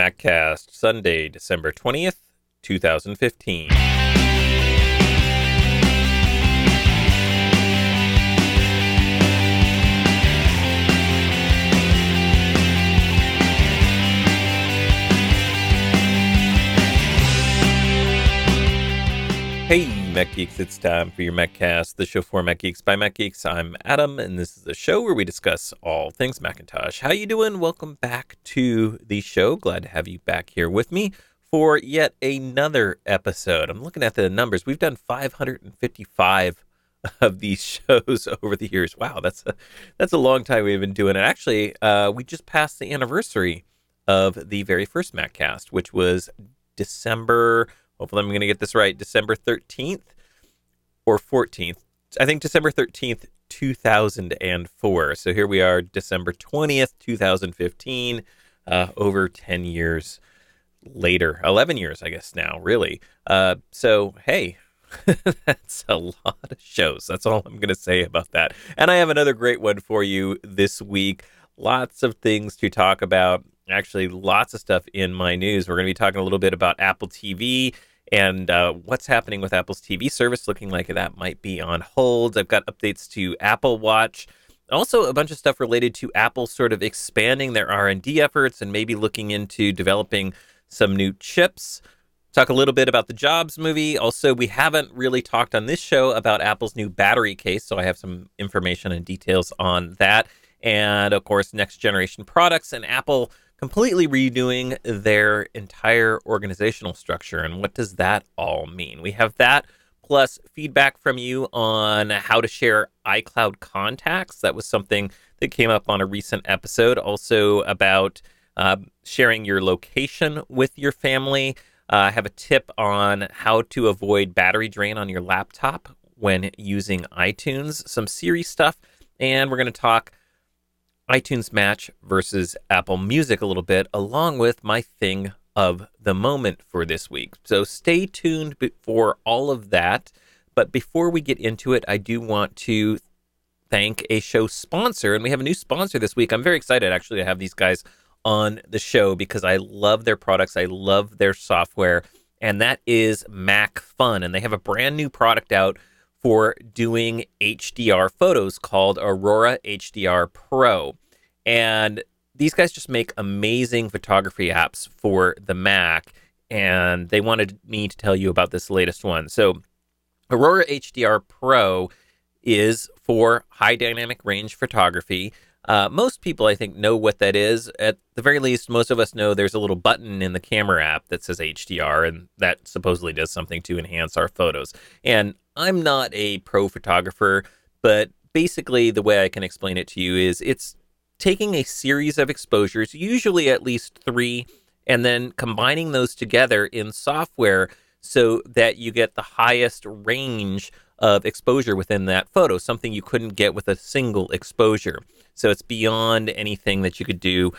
MacCast, Sunday, December 20th, 2015. Hey, Mac Geeks, it's time for your MacCast, the show for Mac Geeks by Mac Geeks. I'm Adam, and this is the show where we discuss all things Macintosh. How you doing? Welcome back to the show. Glad to have you back here with me for yet another episode. I'm looking at the numbers. We've done 555 of these shows over the years. Wow, that's a long time we've been doing it. Actually, we just passed the anniversary of the very first MacCast, which was December... Hopefully I'm going to get this right. December 13th or 14th. I think December 13th, 2004. So here we are, December 20th, 2015, over 10 years later. 11 years, I guess now, really. So, hey, that's a lot of shows. That's all I'm going to say about that. And I have another great one for you this week. Lots of things to talk about. Actually, lots of stuff in my news. We're going to be talking a little bit about Apple TV and what's happening with Apple's TV service, looking like that might be on hold. I've got updates to Apple Watch. Also, a bunch of stuff related to Apple sort of expanding their R&D efforts and maybe looking into developing some new chips. Talk a little bit about the Jobs movie. Also, we haven't really talked on this show about Apple's new battery case, so I have some information and details on that. And, of course, next generation products and Apple completely redoing their entire organizational structure. And what does that all mean? We have that, plus feedback from you on how to share iCloud contacts. That was something that came up on a recent episode. Also about sharing your location with your family. I have a tip on how to avoid battery drain on your laptop when using iTunes. Some Siri stuff. And we're going to talk iTunes Match versus Apple Music a little bit, along with my thing of the moment for this week. So stay tuned for all of that. But before we get into it, I do want to thank a show sponsor. And we have a new sponsor this week. I'm very excited, actually, to have these guys on the show because I love their products. I love their software. And that is MacFun. And they have a brand new product out for doing HDR photos called Aurora HDR Pro. And these guys just make amazing photography apps for the Mac, and they wanted me to tell you about this latest one. So Aurora HDR Pro is for high dynamic range photography. Most people, I think, know what that is. At the very least, most of us know there's a little button in the camera app that says HDR, and that supposedly does something to enhance our photos. And I'm not a pro photographer, but basically the way I can explain it to you is it's taking a series of exposures, usually at least 3, and then combining those together in software so that you get the highest range of exposure within that photo, something you couldn't get with a single exposure. So it's beyond anything that you could do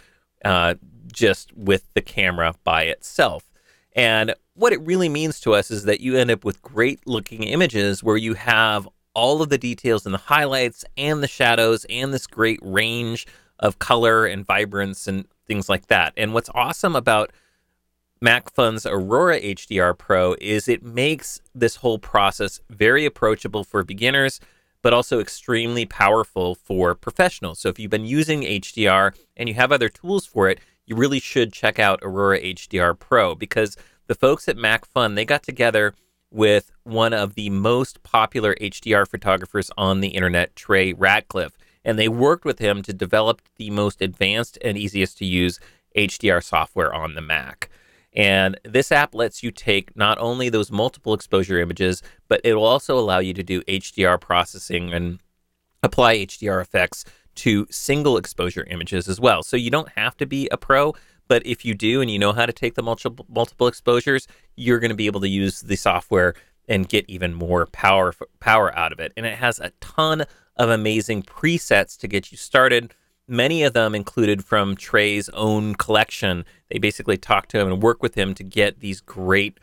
just with the camera by itself. And what it really means to us is that you end up with great looking images where you have all of the details and the highlights and the shadows and this great range of color and vibrance and things like that. And what's awesome about MacFun's Aurora HDR Pro is it makes this whole process very approachable for beginners, but also extremely powerful for professionals. So if you've been using HDR and you have other tools for it, you really should check out Aurora HDR Pro because the folks at MacFun, they got together with one of the most popular HDR photographers on the internet, Trey Ratcliffe. And they worked with him to develop the most advanced and easiest to use HDR software on the Mac. And this app lets you take not only those multiple exposure images, but it will also allow you to do HDR processing and apply HDR effects to single exposure images as well. So you don't have to be a pro, but if you do and you know how to take the multiple exposures, you're going to be able to use the software and get even more power out of it. And it has a ton of amazing presets to get you started. Many of them included from Trey's own collection. They basically talk to him and work with him to get these great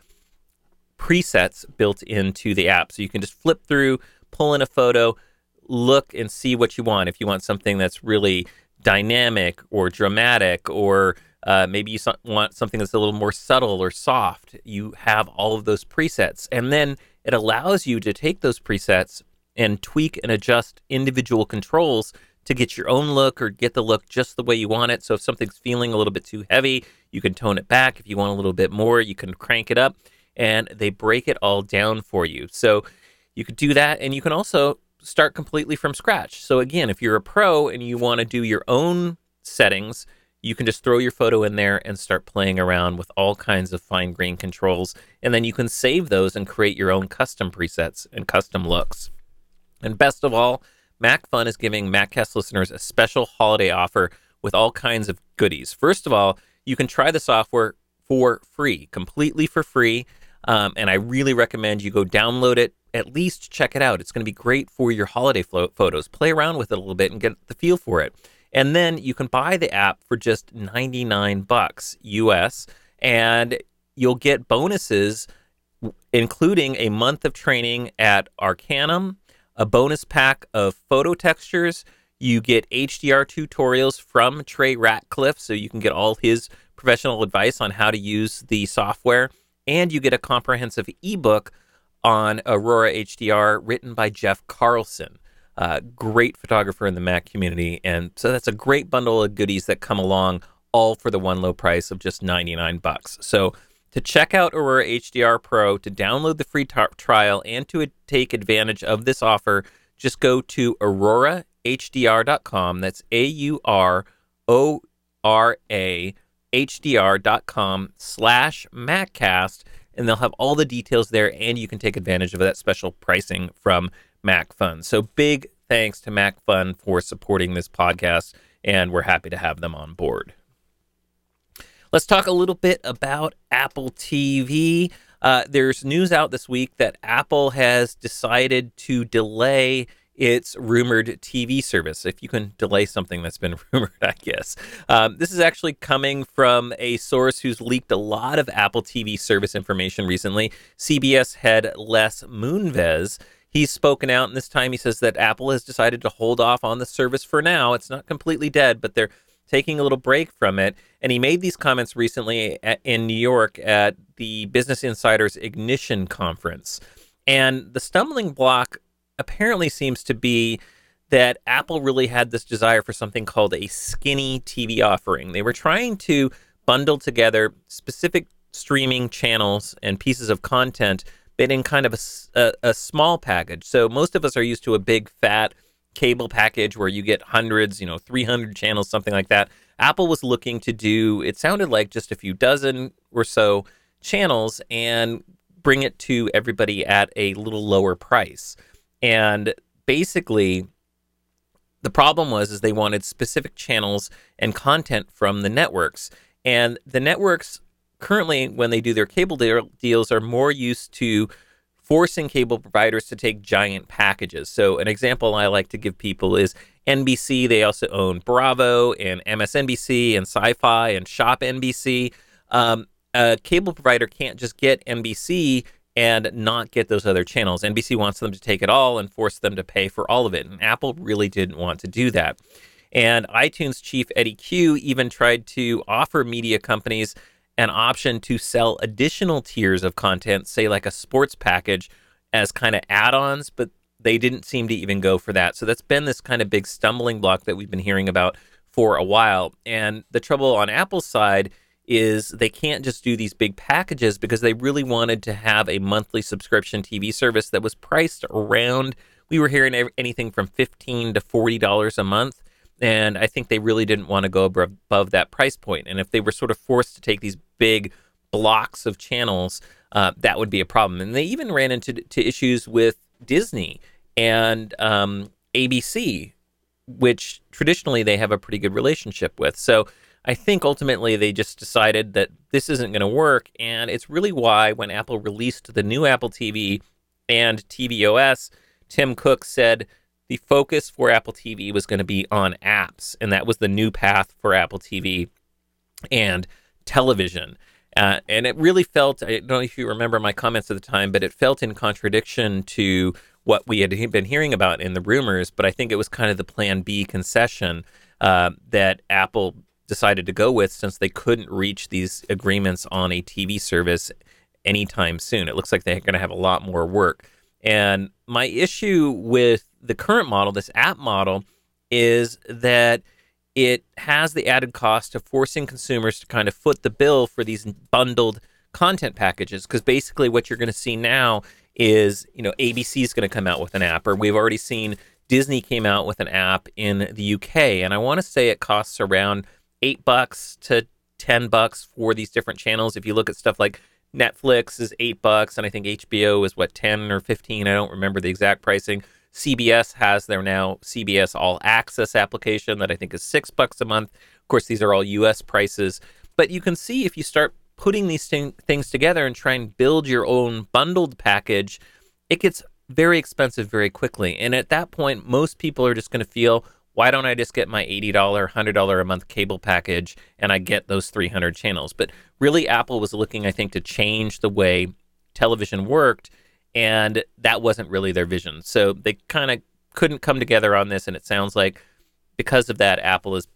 presets built into the app. So you can just flip through, pull in a photo, look and see what you want. If you want something that's really dynamic or dramatic or Maybe you want something that's a little more subtle or soft. You have all of those presets. And then it allows you to take those presets and tweak and adjust individual controls to get your own look or get the look just the way you want it. So if something's feeling a little bit too heavy, you can tone it back. If you want a little bit more, you can crank it up, and they break it all down for you. So you could do that, and you can also start completely from scratch. So again, if you're a pro and you want to do your own settings, you can just throw your photo in there and start playing around with all kinds of fine-grained controls, and then you can save those and create your own custom presets and custom looks. And best of all, MacFun is giving MacCast listeners a special holiday offer with all kinds of goodies. First of all, you can try the software for free, completely for free, and I really recommend you go download it, at least check it out. It's going to be great for your holiday photos. Play around with it a little bit and get the feel for it. And then you can buy the app for just $99 US, and you'll get bonuses, including a month of training at Arcanum, a bonus pack of photo textures. You get HDR tutorials from Trey Ratcliffe, so you can get all his professional advice on how to use the software. And you get a comprehensive ebook on Aurora HDR written by Jeff Carlson, great photographer in the Mac community. And so that's a great bundle of goodies that come along, all for the one low price of just $99. So to check out Aurora HDR Pro, to download the free trial, and to take advantage of this offer, just go to aurorahdr.com. That's AURORA HDR.com/MacCast, and they'll have all the details there, and you can take advantage of that special pricing from MacFun. So big thanks to MacFun for supporting this podcast, and we're happy to have them on board. Let's talk a little bit about Apple TV. There's news out this week that Apple has decided to delay its rumored TV service, if you can delay something that's been rumored, I guess. This is actually coming from a source who's leaked a lot of Apple TV service information recently. CBS head Les Moonves. He's spoken out, and this time he says that Apple has decided to hold off on the service for now. It's not completely dead, but they're taking a little break from it. And he made these comments recently in New York at the Business Insider's Ignition conference. And the stumbling block apparently seems to be that Apple really had this desire for something called a skinny TV offering. They were trying to bundle together specific streaming channels and pieces of content, but in kind of a small package. So most of us are used to a big, fat cable package where you get hundreds, 300 channels, something like that. Apple was looking to do, it sounded like just a few dozen or so channels and bring it to everybody at a little lower price. And basically, the problem is they wanted specific channels and content from the networks. And the networks currently, when they do their cable deals, are more used to forcing cable providers to take giant packages. So an example I like to give people is NBC. They also own Bravo and MSNBC and Sci-Fi and Shop NBC. A cable provider can't just get NBC and not get those other channels. NBC wants them to take it all and force them to pay for all of it. And Apple really didn't want to do that. And iTunes chief Eddie Q even tried to offer media companies an option to sell additional tiers of content, say like a sports package, as kind of add-ons, but they didn't seem to even go for that. So that's been this kind of big stumbling block that we've been hearing about for a while. And the trouble on Apple's side is they can't just do these big packages because they really wanted to have a monthly subscription TV service that was priced around, we were hearing anything from $15 to $40 a month. And I think they really didn't want to go above that price point. And if they were sort of forced to take these big blocks of channels, that would be a problem. And they even ran into issues with Disney and ABC, which traditionally they have a pretty good relationship with. So I think ultimately they just decided that this isn't going to work. And it's really why when Apple released the new Apple TV and tvOS, Tim Cook said the focus for Apple TV was going to be on apps, and that was the new path for Apple TV and television. And it really felt, I don't know if you remember my comments at the time, but it felt in contradiction to what we had been hearing about in the rumors, but I think it was kind of the plan B concession that Apple decided to go with, since they couldn't reach these agreements on a TV service anytime soon. It looks like they're going to have a lot more work. And my issue with the current model, this app model, is that it has the added cost of forcing consumers to kind of foot the bill for these bundled content packages. Because basically what you're going to see now is, ABC is going to come out with an app, or we've already seen Disney came out with an app in the UK. And I want to say it costs around $8 to $10 for these different channels. If you look at stuff like Netflix is $8, and I think HBO is 10 or 15. I don't remember the exact pricing. CBS has their now CBS All Access application that I think is $6 a month. Of course, these are all US prices. But you can see, if you start putting these things together and try and build your own bundled package, it gets very expensive very quickly. And at that point, most people are just going to feel, why don't I just get my $80, $100 a month cable package and I get those 300 channels? But really, Apple was looking, I think, to change the way television worked, and that wasn't really their vision. So they kind of couldn't come together on this, and it sounds like because of that, Apple is,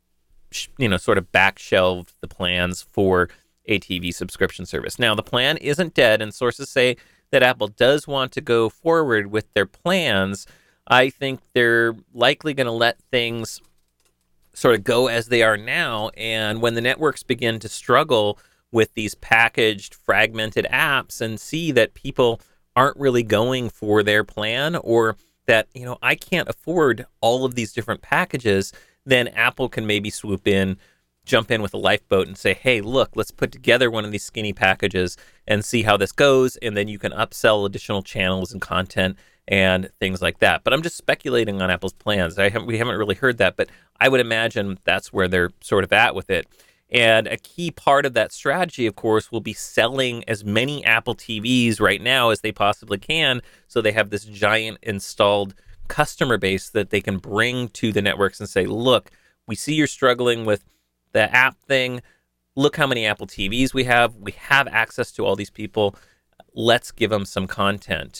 sort of back-shelved the plans for a TV subscription service. Now, the plan isn't dead, and sources say that Apple does want to go forward with their plans. I think they're likely going to let things sort of go as they are now, and when the networks begin to struggle with these packaged, fragmented apps and see that people aren't really going for their plan, or that, I can't afford all of these different packages, then Apple can maybe swoop in, jump in with a lifeboat and say, hey, look, let's put together one of these skinny packages and see how this goes, and then you can upsell additional channels and content and things like that. But I'm just speculating on Apple's plans. We haven't really heard that, but I would imagine that's where they're sort of at with it. And a key part of that strategy, of course, will be selling as many Apple TVs right now as they possibly can, so they have this giant installed customer base that they can bring to the networks and say, look, we see you're struggling with the app thing. Look how many Apple TVs we have. We have access to all these people. Let's give them some content.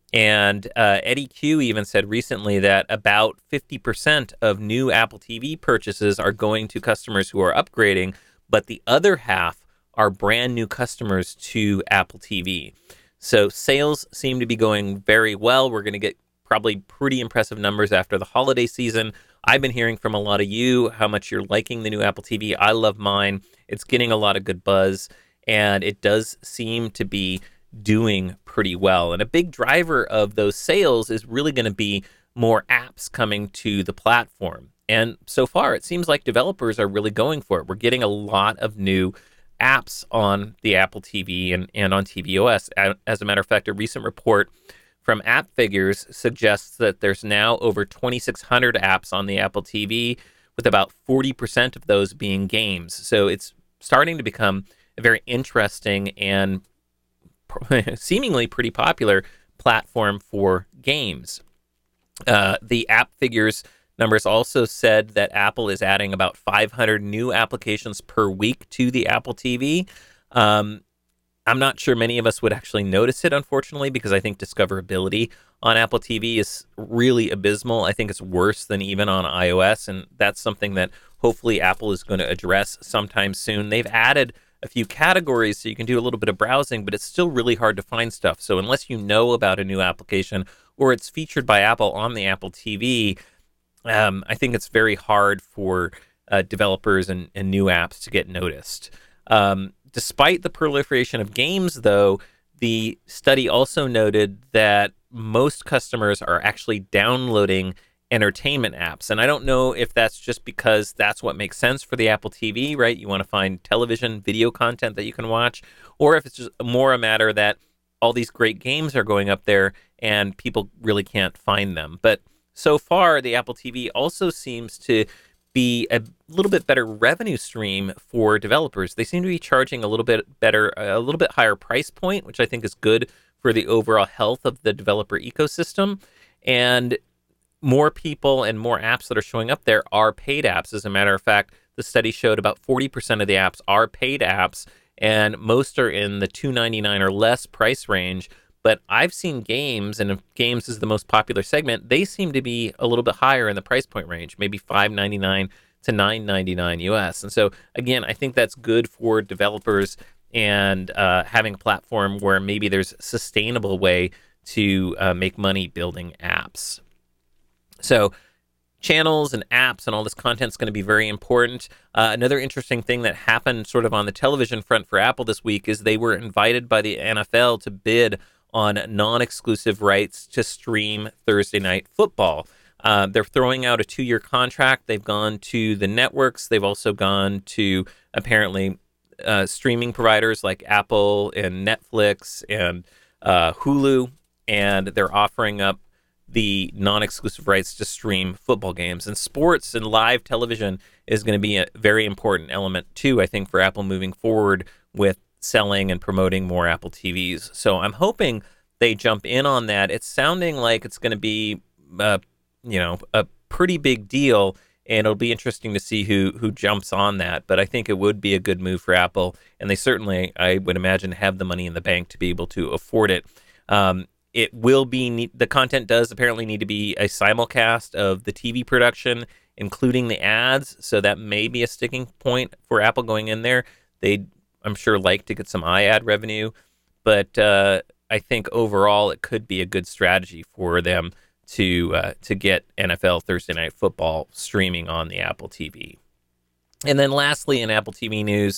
And Eddie Q even said recently that about 50% of new Apple TV purchases are going to customers who are upgrading, but the other half are brand new customers to Apple TV. So sales seem to be going very well. We're going to get probably pretty impressive numbers after the holiday season. I've been hearing from a lot of you how much you're liking the new Apple TV. I love mine. It's getting a lot of good buzz, and it does seem to be doing pretty well. And a big driver of those sales is really going to be more apps coming to the platform. And so far, it seems like developers are really going for it. We're getting a lot of new apps on the Apple TV and on tvOS. As a matter of fact, a recent report from App Figures suggests that there's now over 2,600 apps on the Apple TV, with about 40% of those being games. So it's starting to become a very interesting and seemingly pretty popular platform for games. The App Figures numbers also said that Apple is adding about 500 new applications per week to the Apple TV. I'm not sure many of us would actually notice it, unfortunately, because I think discoverability on Apple TV is really abysmal. I think it's worse than even on iOS, and that's something that hopefully Apple is going to address sometime soon. They've added a few categories so you can do a little bit of browsing, but it's still really hard to find stuff. So unless you know about a new application or it's featured by Apple on the Apple TV, I think it's very hard for developers and new apps to get noticed. Despite the proliferation of games, though, the study also noted that most customers are actually downloading entertainment apps. And I don't know if that's just because that's what makes sense for the Apple TV, right? You want to find television, video content that you can watch, or if it's just more a matter that all these great games are going up there and people really can't find them. But so far, the Apple TV also seems to be a little bit better revenue stream for developers. They seem to be charging a little bit better, a little bit higher price point, which I think is good for the overall health of the developer ecosystem. And more people and more apps that are showing up there are paid apps. As a matter of fact, the study showed about 40% of the apps are paid apps, and most are in the $2.99 or less price range. But I've seen games, and if games is the most popular segment, they seem to be a little bit higher in the price point range, maybe $5.99 to $9.99 US. And so, again, I think that's good for developers and having a platform where maybe there's a sustainable way to make money building apps. So channels and apps and all this content is going to be very important. Another interesting thing that happened sort of on the television front for Apple this week is they were invited by the NFL to bid on non-exclusive rights to stream Thursday Night Football. They're throwing out a 2-year contract. They've gone to the networks. They've also gone to apparently streaming providers like Apple and Netflix and Hulu, and they're offering up the non-exclusive rights to stream football games. And sports and live television is going to be a very important element too, I think, for Apple moving forward with selling and promoting more Apple TVs. So I'm hoping they jump in on that. It's sounding like it's going to be, a pretty big deal, and it'll be interesting to see who jumps on that. But I think it would be a good move for Apple, and they certainly, I would imagine, have the money in the bank to be able to afford it. It will be, the content does apparently need to be a simulcast of the TV production, including the ads. So that may be a sticking point for Apple going in there. They'd, I'm sure, like to get some iAd revenue, but I think overall it could be a good strategy for them to get NFL Thursday Night Football streaming on the Apple TV. And then lastly, in Apple TV news,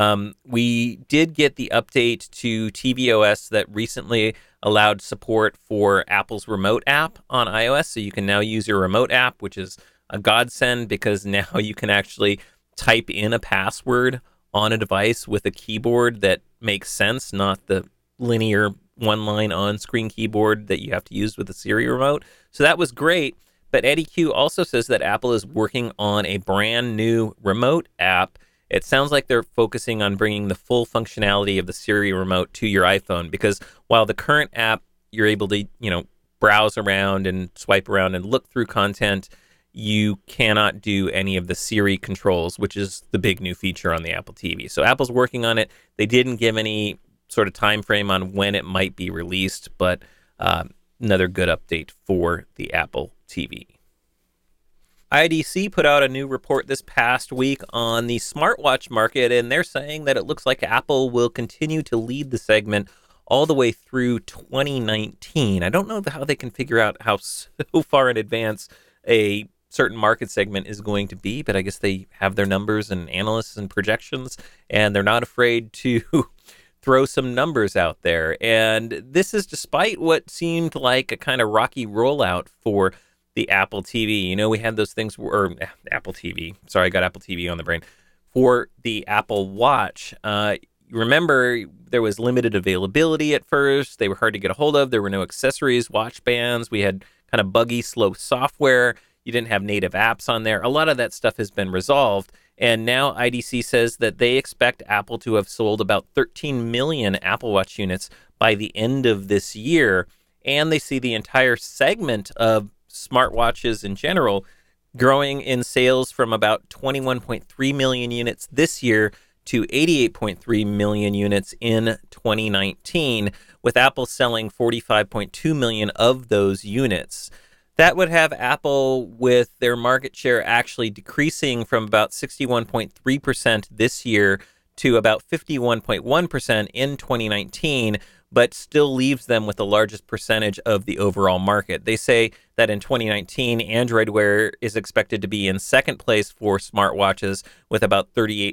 we did get the update to tvOS that recently allowed support for Apple's remote app on iOS. So you can now use your remote app, which is a godsend because now you can actually type in a password on a device with a keyboard that makes sense, not the linear one-line on-screen keyboard that you have to use with a Siri remote. So that was great. But Eddie Q also says that Apple is working on a brand new remote app. It sounds like they're focusing on bringing the full functionality of the Siri remote to your iPhone, because while the current app, you're able to, browse around and swipe around and look through content, you cannot do any of the Siri controls, which is the big new feature on the Apple TV. So Apple's working on it. They didn't give any sort of time frame on when it might be released, but another good update for the Apple TV. IDC put out a new report this past week on the smartwatch market, and they're saying that it looks like Apple will continue to lead the segment all the way through 2019. I don't know how they can figure out how so far in advance a certain market segment is going to be, but I guess they have their numbers and analysts and projections, and they're not afraid to throw some numbers out there. And this is despite what seemed like a kind of rocky rollout for the Apple TV. We had those things, or Apple TV. Sorry, I got Apple TV on the brain. For the Apple Watch, remember there was limited availability at first. They were hard to get a hold of. There were no accessories, watch bands. We had kind of buggy, slow software. You didn't have native apps on there. A lot of that stuff has been resolved. And now IDC says that they expect Apple to have sold about 13 million Apple Watch units by the end of this year. And they see the entire segment of smartwatches in general growing in sales from about 21.3 million units this year to 88.3 million units in 2019, with Apple selling 45.2 million of those units. That would have Apple with their market share actually decreasing from about 61.3% this year to about 51.1% in 2019, but still leaves them with the largest percentage of the overall market. They say that in 2019, Android Wear is expected to be in second place for smartwatches with about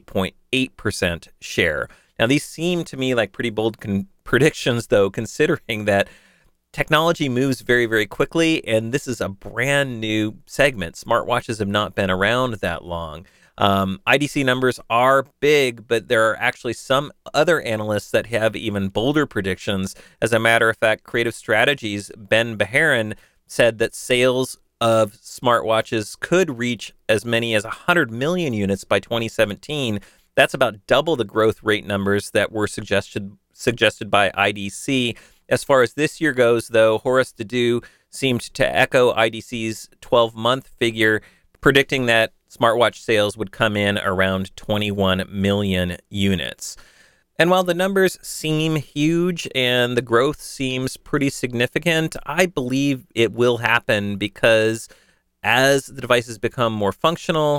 38.8% share. Now, these seem to me like pretty bold predictions, though, considering that technology moves very, very quickly, and this is a brand new segment. Smartwatches have not been around that long. IDC numbers are big, but there are actually some other analysts that have even bolder predictions. As a matter of fact, Creative Strategies' Ben Beharin said that sales of smartwatches could reach as many as 100 million units by 2017. That's about double the growth rate numbers that were suggested by IDC. As far as this year goes, though, Horace Dediu seemed to echo IDC's 12-month figure, predicting that smartwatch sales would come in around 21 million units. And while the numbers seem huge and the growth seems pretty significant, I believe it will happen because as the devices become more functional,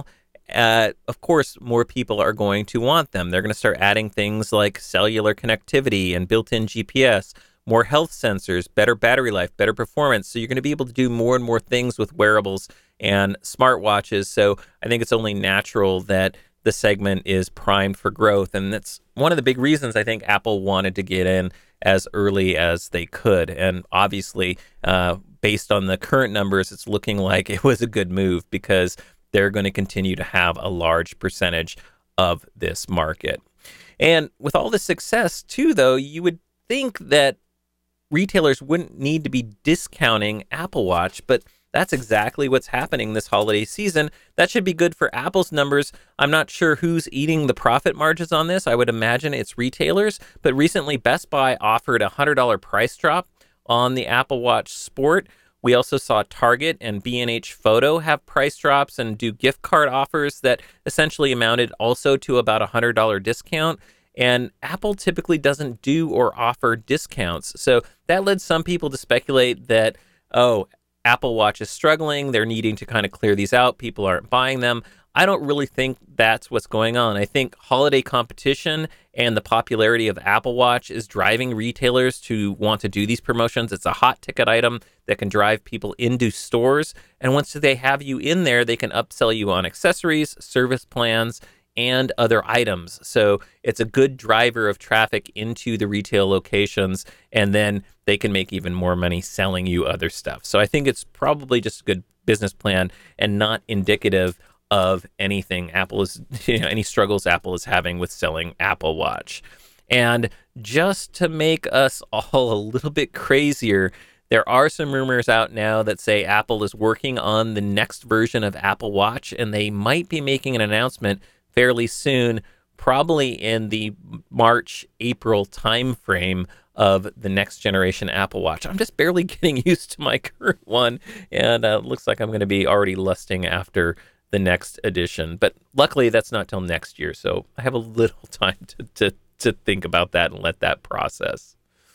of course, more people are going to want them. They're going to start adding things like cellular connectivity and built-in GPS, more health sensors, better battery life, better performance. So you're going to be able to do more and more things with wearables and smartwatches. So I think it's only natural that the segment is primed for growth. And that's one of the big reasons I think Apple wanted to get in as early as they could. And obviously, based on the current numbers, it's looking like it was a good move because they're going to continue to have a large percentage of this market. And with all the success, too, though, you would think that retailers wouldn't need to be discounting Apple Watch, but that's exactly what's happening this holiday season. That should be good for Apple's numbers. I'm not sure who's eating the profit margins on this. I would imagine it's retailers, but recently Best Buy offered a $100 price drop on the Apple Watch Sport. We also saw Target and B&H Photo have price drops and do gift card offers that essentially amounted also to about a $100 discount. And Apple typically doesn't do or offer discounts. So that led some people to speculate that, oh, Apple Watch is struggling. They're needing to kind of clear these out. People aren't buying them. I don't really think that's what's going on. I think holiday competition and the popularity of Apple Watch is driving retailers to want to do these promotions. It's a hot ticket item that can drive people into stores. And once they have you in there, they can upsell you on accessories, service plans, and other items. So it's a good driver of traffic into the retail locations, and then they can make even more money selling you other stuff. So I think it's probably just a good business plan and not indicative of anything Apple is, any struggles Apple is having with selling Apple Watch. And just to make us all a little bit crazier, there are some rumors out now that say Apple is working on the next version of Apple Watch, and they might be making an announcement fairly soon, probably in the March-April timeframe of the next generation Apple Watch. I'm just barely getting used to my current one, and it looks like I'm going to be already lusting after the next edition. But luckily, that's not till next year, so I have a little time to think about that and let that process.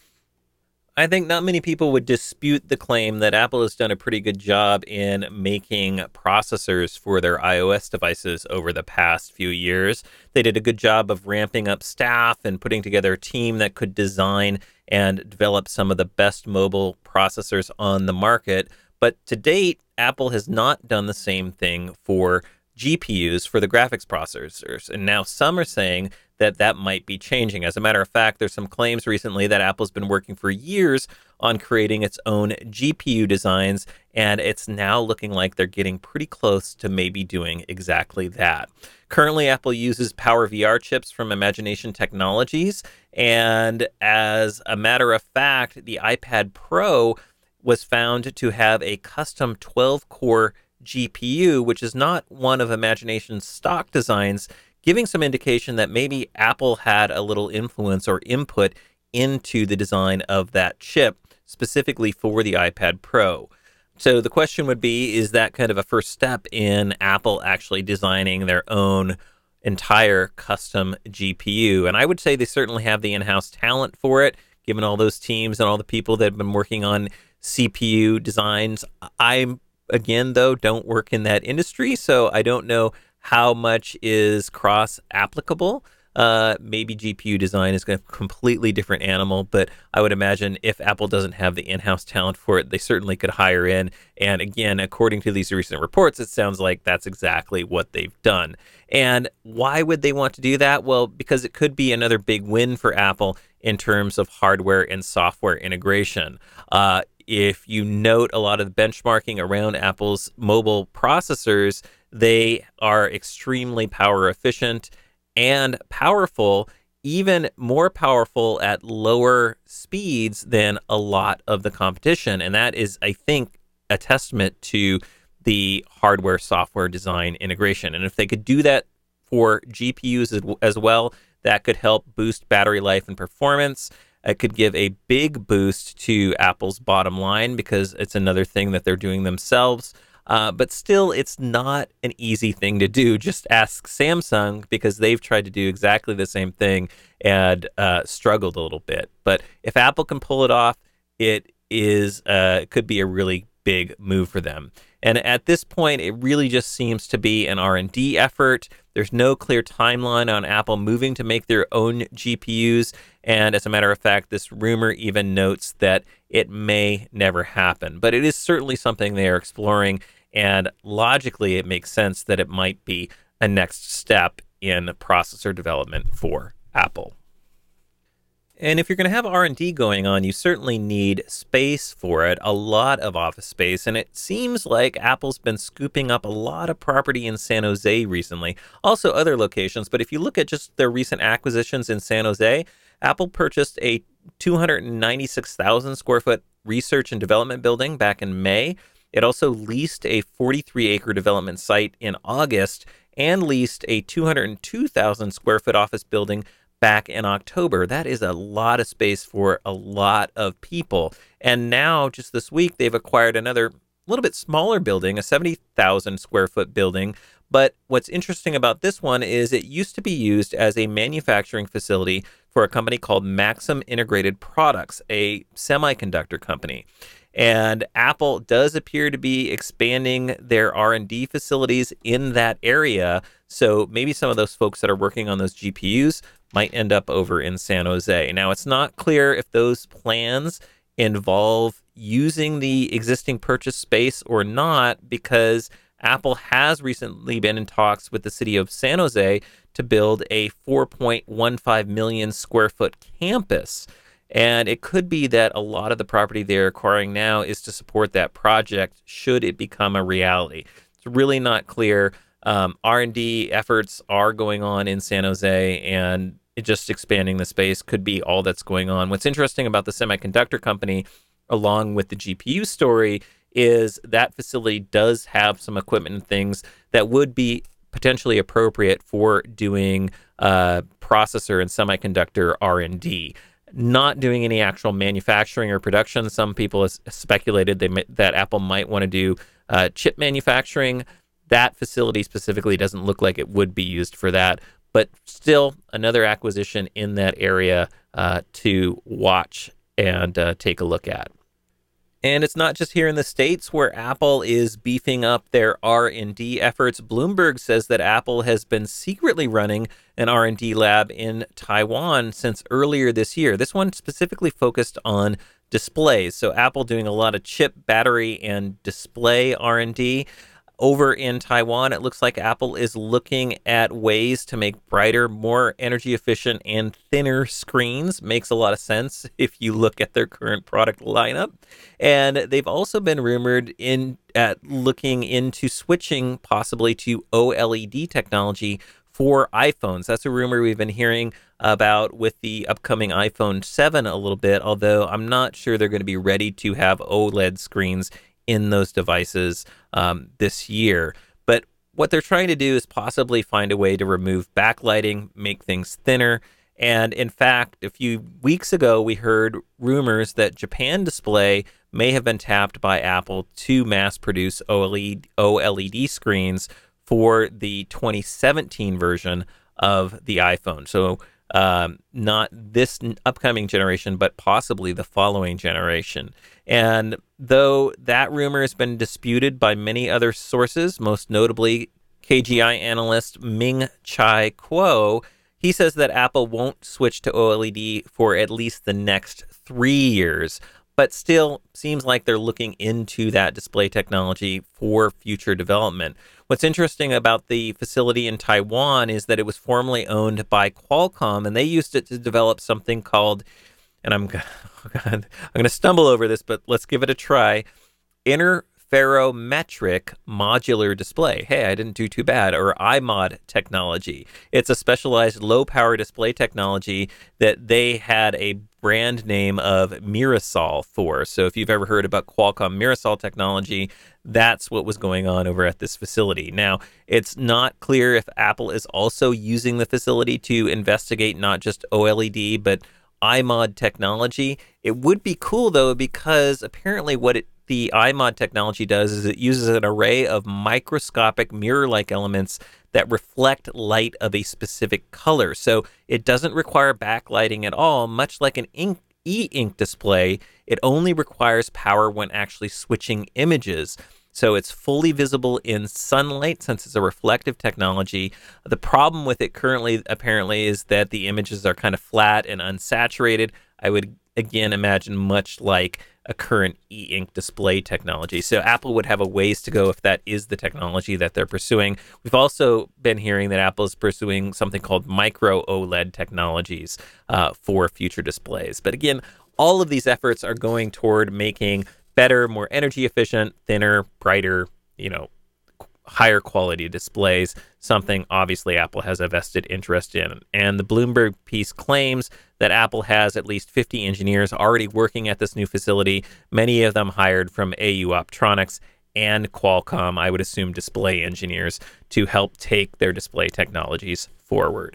I think not many people would dispute the claim that Apple has done a pretty good job in making processors for their iOS devices over the past few years. They did a good job of ramping up staff and putting together a team that could design and develop some of the best mobile processors on the market. But to date, Apple has not done the same thing for GPUs, for the graphics processors. And now some are saying that that might be changing. As a matter of fact, there's some claims recently that Apple's been working for years on creating its own GPU designs, and it's now looking like they're getting pretty close to maybe doing exactly that. Currently, Apple uses PowerVR chips from Imagination Technologies, and as a matter of fact, the iPad Pro was found to have a custom 12-core GPU, which is not one of Imagination's stock designs, giving some indication that maybe Apple had a little influence or input into the design of that chip, specifically for the iPad Pro. So the question would be, is that kind of a first step in Apple actually designing their own entire custom GPU? And I would say they certainly have the in-house talent for it, given all those teams and all the people that have been working on CPU designs. I, again, though, don't work in that industry, so I don't know how much is cross-applicable. Maybe GPU design is a completely different animal, but I would imagine if Apple doesn't have the in-house talent for it, they certainly could hire in. And again, according to these recent reports, it sounds like that's exactly what they've done. And why would they want to do that? Well, because it could be another big win for Apple in terms of hardware and software integration. If you note a lot of the benchmarking around Apple's mobile processors, they are extremely power efficient and powerful, even more powerful at lower speeds than a lot of the competition. And that is, I think, a testament to the hardware software design integration. And if they could do that for GPUs as well, that could help boost battery life and performance. It could give a big boost to Apple's bottom line because it's another thing that they're doing themselves. But still, it's not an easy thing to do. Just ask Samsung, because they've tried to do exactly the same thing and struggled a little bit. But if Apple can pull it off, it could be a really big move for them. And at this point, it really just seems to be an R&D effort. There's no clear timeline on Apple moving to make their own GPUs. And as a matter of fact, this rumor even notes that it may never happen. But it is certainly something they are exploring. And logically, it makes sense that it might be a next step in processor development for Apple. And if you're going to have R&D going on, you certainly need space for it, a lot of office space. And it seems like Apple's been scooping up a lot of property in San Jose recently, also other locations. But if you look at just their recent acquisitions in San Jose, Apple purchased a 296,000 square foot research and development building back in May. It also leased a 43-acre development site in August and leased a 202,000 square foot office building back in October. That is a lot of space for a lot of people. And now, just this week, they've acquired another little bit smaller building, a 70,000 square foot building. But what's interesting about this one is it used to be used as a manufacturing facility for a company called Maxim Integrated Products, a semiconductor company. And Apple does appear to be expanding their R&D facilities in that area. So maybe some of those folks that are working on those GPUs might end up over in San Jose. Now, it's not clear if those plans involve using the existing purchase space or not, because Apple has recently been in talks with the city of San Jose to build a 4.15 million square foot campus. And it could be that a lot of the property they're acquiring now is to support that project should it become a reality. It's really not clear. R&D efforts are going on in San Jose, and just expanding the space could be all that's going on. What's interesting about the semiconductor company, along with the GPU story, is that facility does have some equipment and things that would be potentially appropriate for doing processor and semiconductor R&D. Not doing any actual manufacturing or production. Some people have speculated that Apple might want to do chip manufacturing. That facility specifically doesn't look like it would be used for that, but still another acquisition in that area to watch and take a look at. And it's not just here in the States where Apple is beefing up their R&D efforts. Bloomberg says that Apple has been secretly running an R&D lab in Taiwan since earlier this year. This one specifically focused on displays. So Apple doing a lot of chip, battery, and display R&D. Over in Taiwan, it looks like Apple is looking at ways to make brighter, more energy efficient, and thinner screens. Makes a lot of sense if you look at their current product lineup. And they've also been rumored at looking into switching possibly to OLED technology for iPhones. That's a rumor we've been hearing about with the upcoming iPhone 7 a little bit, although I'm not sure they're going to be ready to have OLED screens in those devices this year. But what they're trying to do is possibly find a way to remove backlighting, make things thinner. And in fact, a few weeks ago, we heard rumors that Japan Display may have been tapped by Apple to mass produce OLED screens for the 2017 version of the iPhone. So not this upcoming generation, but possibly the following generation. And though that rumor has been disputed by many other sources, most notably KGI analyst Ming-Chi Kuo, he says that Apple won't switch to OLED for at least the next 3 years, but still seems like they're looking into that display technology for future development. What's interesting about the facility in Taiwan is that it was formerly owned by Qualcomm, and they used it to develop something called, and I'm going to stumble over this, but let's give it a try, interferometric modular display. Hey, I didn't do too bad. Or IMOD technology. It's a specialized low-power display technology that they had a brand name of Mirasol for. So if you've ever heard about Qualcomm Mirasol technology, that's what was going on over at this facility. Now, it's not clear if Apple is also using the facility to investigate not just OLED, but IMOD technology. It would be cool, though, because apparently the IMOD technology does is it uses an array of microscopic mirror-like elements that reflect light of a specific color. So it doesn't require backlighting at all, much like an e-ink display. It only requires power when actually switching images. So it's fully visible in sunlight since it's a reflective technology. The problem with it currently, apparently, is that the images are kind of flat and unsaturated. I would, again, imagine much like a current e-ink display technology. So Apple would have a ways to go if that is the technology that they're pursuing. We've also been hearing that Apple is pursuing something called micro OLED technologies for future displays. But again, all of these efforts are going toward making better, more energy efficient, thinner, brighter, higher quality displays, something obviously Apple has a vested interest in. And the Bloomberg piece claims that Apple has at least 50 engineers already working at this new facility, many of them hired from AU Optronics and Qualcomm, I would assume display engineers, to help take their display technologies forward.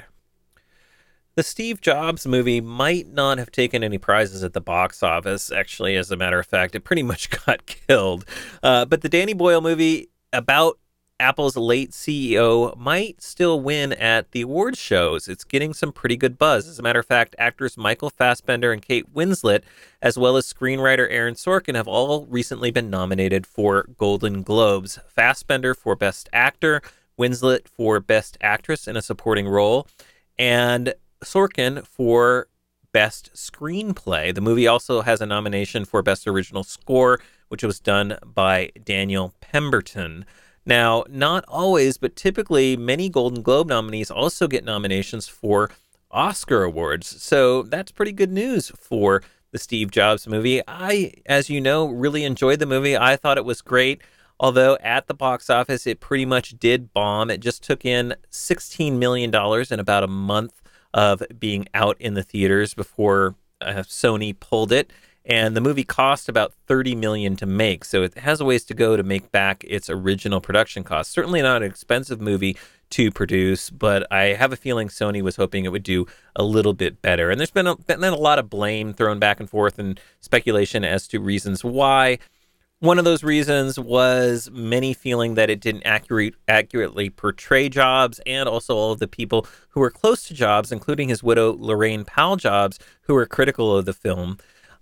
The Steve Jobs movie might not have taken any prizes at the box office. Actually, as a matter of fact, it pretty much got killed. But the Danny Boyle movie about Apple's late CEO might still win at the awards shows. It's getting some pretty good buzz. As a matter of fact, actors Michael Fassbender and Kate Winslet, as well as screenwriter Aaron Sorkin, have all recently been nominated for Golden Globes. Fassbender for Best Actor, Winslet for Best Actress in a Supporting Role, and Sorkin for Best Screenplay. The movie also has a nomination for Best Original Score, which was done by Daniel Pemberton. Now, not always, but typically many Golden Globe nominees also get nominations for Oscar awards. So that's pretty good news for the Steve Jobs movie. I, as you know, really enjoyed the movie. I thought it was great. Although at the box office, it pretty much did bomb. It just took in $16 million in about a month of being out in the theaters before Sony pulled it. And the movie cost about $30 million to make, so it has a ways to go to make back its original production cost. Certainly not an expensive movie to produce, but I have a feeling Sony was hoping it would do a little bit better. And there's been a lot of blame thrown back and forth and speculation as to reasons why. One of those reasons was many feeling that it didn't accurately portray Jobs, and also all of the people who were close to Jobs, including his widow, Lorraine Powell Jobs, who were critical of the film.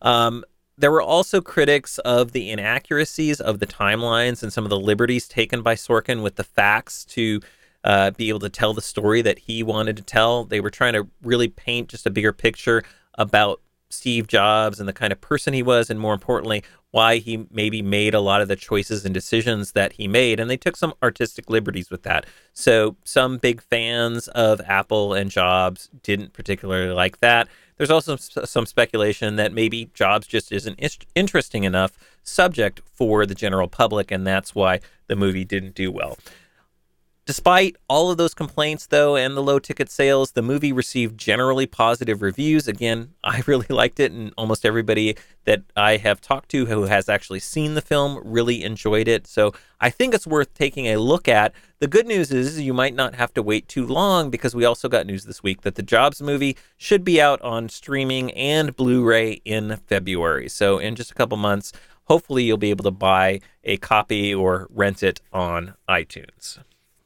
There were also critics of the inaccuracies of the timelines and some of the liberties taken by Sorkin with the facts to be able to tell the story that he wanted to tell. They were trying to really paint just a bigger picture about Steve Jobs and the kind of person he was, and more importantly, why he maybe made a lot of the choices and decisions that he made. And they took some artistic liberties with that. So some big fans of Apple and Jobs didn't particularly like that. There's also some speculation that maybe Jobs just isn't interesting enough subject for the general public, and that's why the movie didn't do well. Despite all of those complaints, though, and the low ticket sales, the movie received generally positive reviews. Again, I really liked it, and almost everybody that I have talked to who has actually seen the film really enjoyed it. So I think it's worth taking a look at. The good news is you might not have to wait too long, because we also got news this week that the Jobs movie should be out on streaming and Blu-ray in February. So in just a couple months, hopefully you'll be able to buy a copy or rent it on iTunes.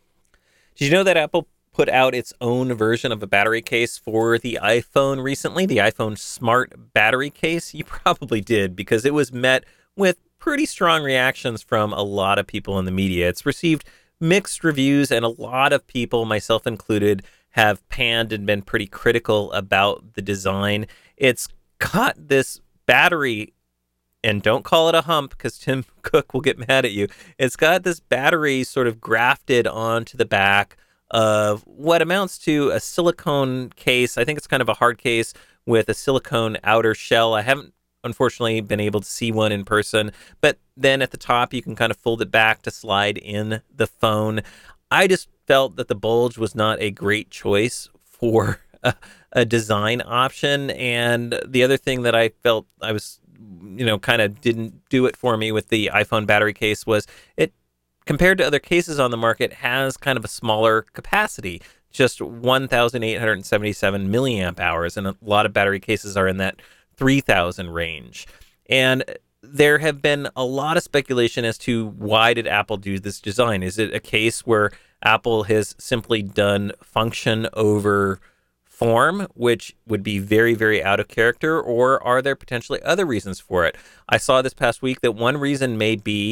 Did you know that Apple put out its own version of a battery case for the iPhone recently? The iPhone Smart Battery Case? You probably did, because it was met with pretty strong reactions from a lot of people in the media. It's received mixed reviews, and a lot of people, myself included, have panned and been pretty critical about the design. It's got this battery, and don't call it a hump because Tim Cook will get mad at you. It's got this battery sort of grafted onto the back of what amounts to a silicone case. I think it's kind of a hard case with a silicone outer shell. I haven't, unfortunately, been able to see one in person, but then at the top you can kind of fold it back to slide in the phone. I just felt that the bulge was not a great choice for a design option. And the other thing that I felt I was kind of didn't do it for me with the iPhone battery case was it, compared to other cases on the market, has kind of a smaller capacity, just 1,877 milliamp hours, and a lot of battery cases are in that 3,000 range. And there have been a lot of speculation as to why did Apple do this design. Is it a case where Apple has simply done function over form, which would be very, very out of character, or are there potentially other reasons for it? I saw this past week that one reason may be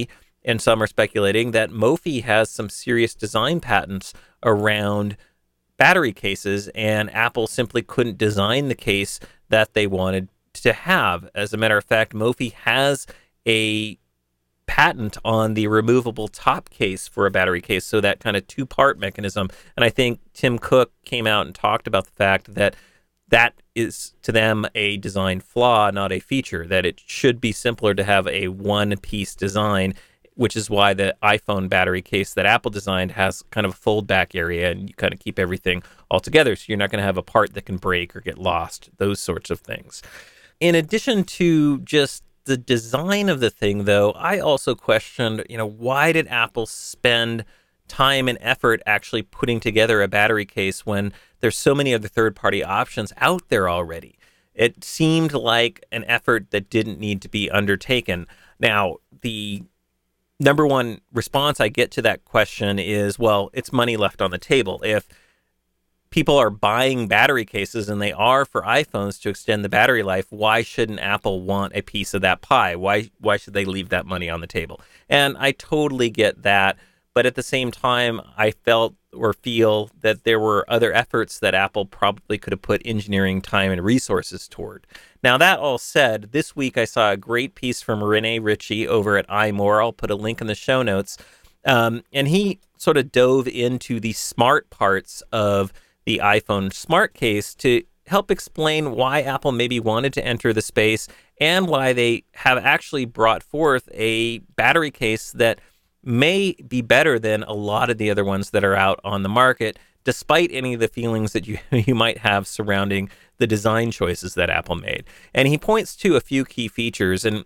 and some are speculating that Mophie has some serious design patents around battery cases, and Apple simply couldn't design the case that they wanted to have. As a matter of fact, Mophie has a patent on the removable top case for a battery case, so that kind of two-part mechanism. And I think Tim Cook came out and talked about the fact that that is, to them, a design flaw, not a feature, that it should be simpler to have a one-piece design, which is why the iPhone battery case that Apple designed has kind of a fold-back area, and you kind of keep everything all together, so you're not going to have a part that can break or get lost, those sorts of things. In addition to just the design of the thing, though, I also questioned, why did Apple spend time and effort actually putting together a battery case when there's so many other third-party options out there already? It seemed like an effort that didn't need to be undertaken. Now, the number one response I get to that question is, well, it's money left on the table. If people are buying battery cases, and they are for iPhones to extend the battery life, why shouldn't Apple want a piece of that pie? Why should they leave that money on the table? And I totally get that. But at the same time, I felt or feel that there were other efforts that Apple probably could have put engineering time and resources toward. Now, that all said, this week I saw a great piece from Rene Ritchie over at iMore. I'll put a link in the show notes. And he sort of dove into the smart parts of the iPhone smart case to help explain why Apple maybe wanted to enter the space and why they have actually brought forth a battery case that may be better than a lot of the other ones that are out on the market, despite any of the feelings that you might have surrounding the design choices that Apple made. And he points to a few key features, and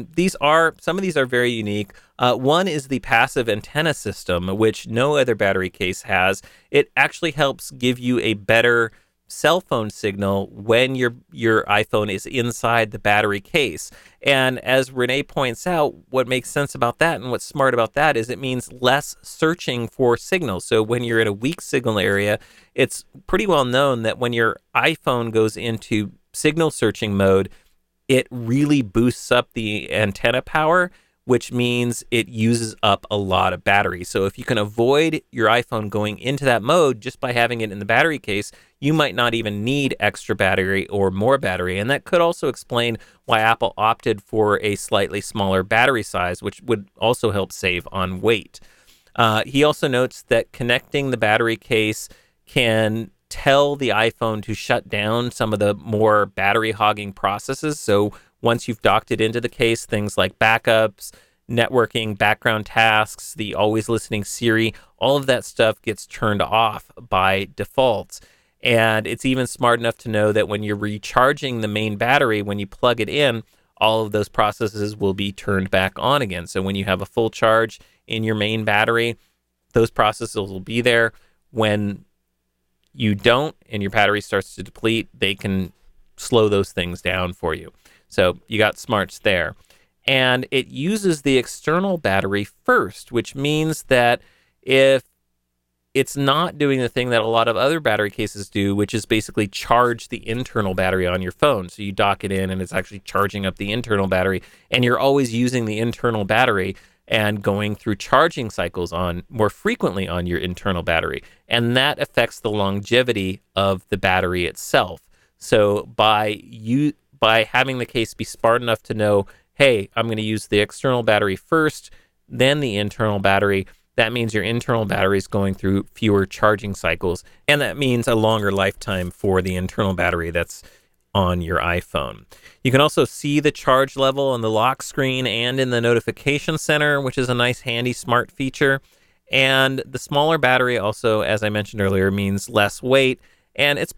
some of these are very unique. One is the passive antenna system, which no other battery case has. It actually helps give you a better cell phone signal when your iPhone is inside the battery case. And as Rene points out, what makes sense about that and what's smart about that is it means less searching for signals. So when you're in a weak signal area, it's pretty well known that when your iPhone goes into signal searching mode, it really boosts up the antenna power, which means it uses up a lot of battery. So if you can avoid your iPhone going into that mode just by having it in the battery case, you might not even need extra battery or more battery. And that could also explain why Apple opted for a slightly smaller battery size, which would also help save on weight. He also notes that connecting the battery case can tell the iPhone to shut down some of the more battery hogging processes. So once you've docked it into the case, things like backups, networking, background tasks, the always listening Siri, all of that stuff gets turned off by default. And it's even smart enough to know that when you're recharging the main battery, when you plug it in, all of those processes will be turned back on again. So when you have a full charge in your main battery, those processes will be there. When you don't and your battery starts to deplete, they can slow those things down for you. So you got smarts there. And it uses the external battery first, which means that if it's not doing the thing that a lot of other battery cases do, which is basically charge the internal battery on your phone. So you dock it in and it's actually charging up the internal battery, and you're always using the internal battery and going through charging cycles on more frequently on your internal battery. And that affects the longevity of the battery itself. So by having the case be smart enough to know, hey, I'm going to use the external battery first, then the internal battery, that means your internal battery is going through fewer charging cycles, and that means a longer lifetime for the internal battery that's on your iPhone. You can also see the charge level on the lock screen and in the notification center, which is a nice handy smart feature. And the smaller battery also, as I mentioned earlier, means less weight, and it's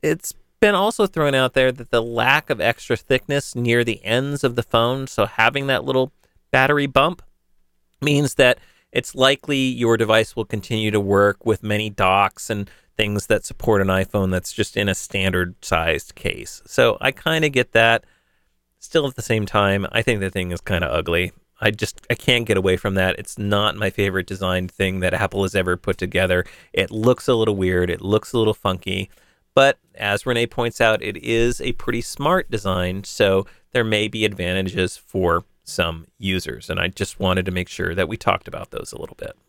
been also thrown out there that the lack of extra thickness near the ends of the phone, so having that little battery bump, means that it's likely your device will continue to work with many docks and things that support an iPhone that's just in a standard sized case. So I kind of get that. Still at the same time, I think the thing is kind of ugly. I can't get away from that. It's not my favorite design thing that Apple has ever put together. It looks a little weird. It looks a little funky. But as Rene points out, it is a pretty smart design. So there may be advantages for some users. And I just wanted to make sure that we talked about those a little bit.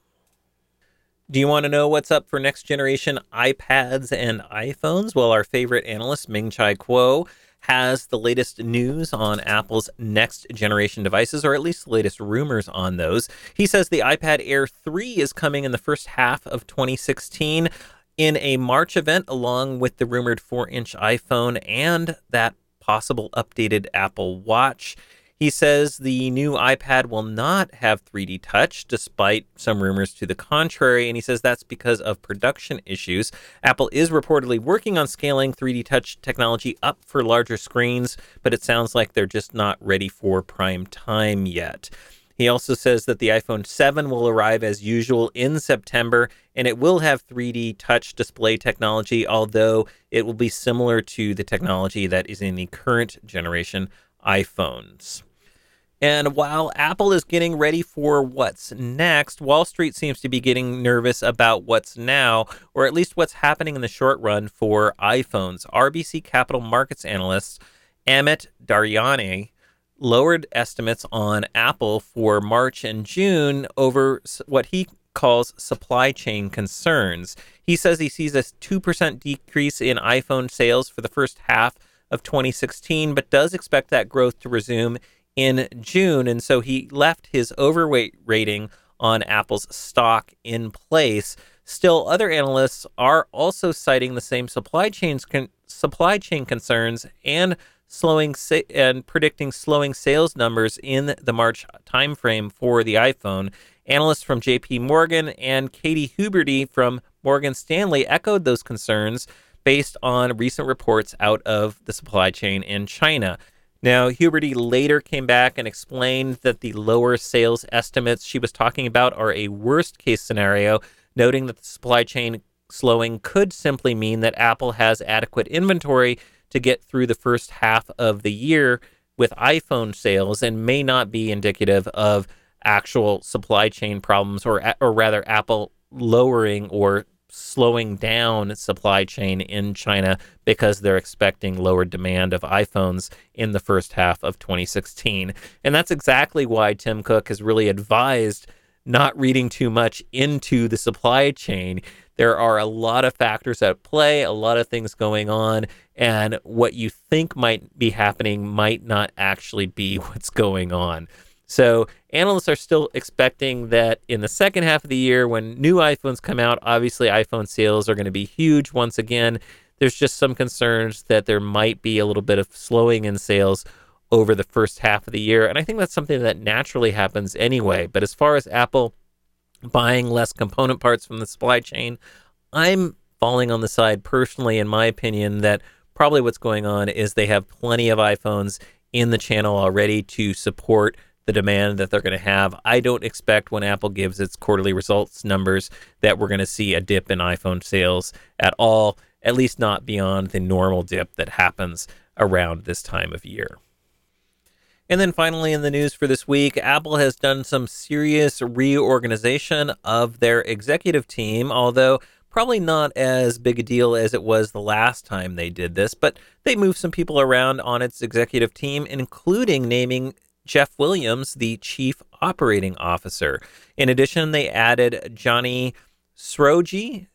Do you want to know what's up for next generation iPads and iPhones? Well, our favorite analyst, Ming-Chi Kuo, has the latest news on Apple's next generation devices, or at least the latest rumors on those. He says the iPad Air 3 is coming in the first half of 2016 in a March event, along with the rumored 4-inch iPhone and that possible updated Apple Watch. He says the new iPad will not have 3D Touch, despite some rumors to the contrary, and he says that's because of production issues. Apple is reportedly working on scaling 3D Touch technology up for larger screens, but it sounds like they're just not ready for prime time yet. He also says that the iPhone 7 will arrive as usual in September, and it will have 3D Touch display technology, although it will be similar to the technology that is in the current generation iPhones. And while Apple is getting ready for what's next, Wall Street seems to be getting nervous about what's now, or at least what's happening in the short run for iPhones. RBC Capital Markets analyst Amit Daryanani lowered estimates on Apple for March and June over what he calls supply chain concerns. He says he sees a 2% decrease in iPhone sales for the first half of 2016, but does expect that growth to resume in June. And so he left his overweight rating on Apple's stock in place. Still, other analysts are also citing the same supply chain concerns and predicting slowing sales numbers in the March timeframe for the iPhone. Analysts from J.P. Morgan and Katie Huberty from Morgan Stanley echoed those concerns based on recent reports out of the supply chain in China. Now, Huberty later came back and explained that the lower sales estimates she was talking about are a worst-case scenario, noting that the supply chain slowing could simply mean that Apple has adequate inventory to get through the first half of the year with iPhone sales and may not be indicative of actual supply chain problems, or rather Apple lowering or slowing down supply chain in China because they're expecting lower demand of iPhones in the first half of 2016. And that's exactly why Tim Cook has really advised not reading too much into the supply chain. There are a lot of factors at play, a lot of things going on, and what you think might be happening might not actually be what's going on. So analysts are still expecting that in the second half of the year, when new iPhones come out, obviously iPhone sales are going to be huge once again. There's just some concerns that there might be a little bit of slowing in sales over the first half of the year. And I think that's something that naturally happens anyway. But as far as Apple buying less component parts from the supply chain, I'm falling on the side personally, in my opinion, that probably what's going on is they have plenty of iPhones in the channel already to support the demand that they're going to have. I don't expect when Apple gives its quarterly results numbers that we're going to see a dip in iPhone sales at all, at least not beyond the normal dip that happens around this time of year. And then finally in the news for this week, Apple has done some serious reorganization of their executive team, although probably not as big a deal as it was the last time they did this, but they moved some people around on its executive team, including naming Jeff Williams the Chief Operating Officer. In addition, they added Johnny Srouji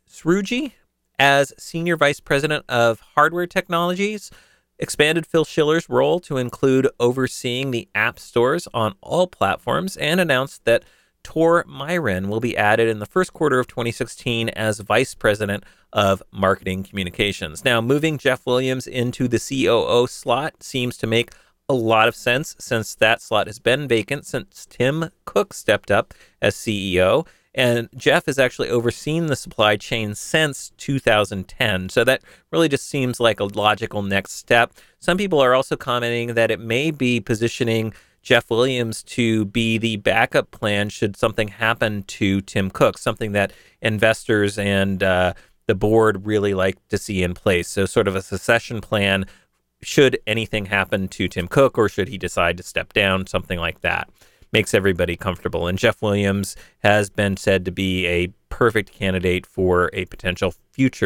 as Senior Vice President of Hardware Technologies, expanded Phil Schiller's role to include overseeing the app stores on all platforms, and announced that Tor Myren will be added in the first quarter of 2016 as Vice President of Marketing Communications. Now, moving Jeff Williams into the COO slot seems to make a lot of sense, since that slot has been vacant since Tim Cook stepped up as CEO, and Jeff has actually overseen the supply chain since 2010. So that really just seems like a logical next step. Some people are also commenting that it may be positioning Jeff Williams to be the backup plan should something happen to Tim Cook, something that investors and the board really like to see in place. So sort of a succession plan should anything happen to Tim Cook, or should he decide to step down, something like that. Makes everybody comfortable. And Jeff Williams has been said to be a perfect candidate for a potential future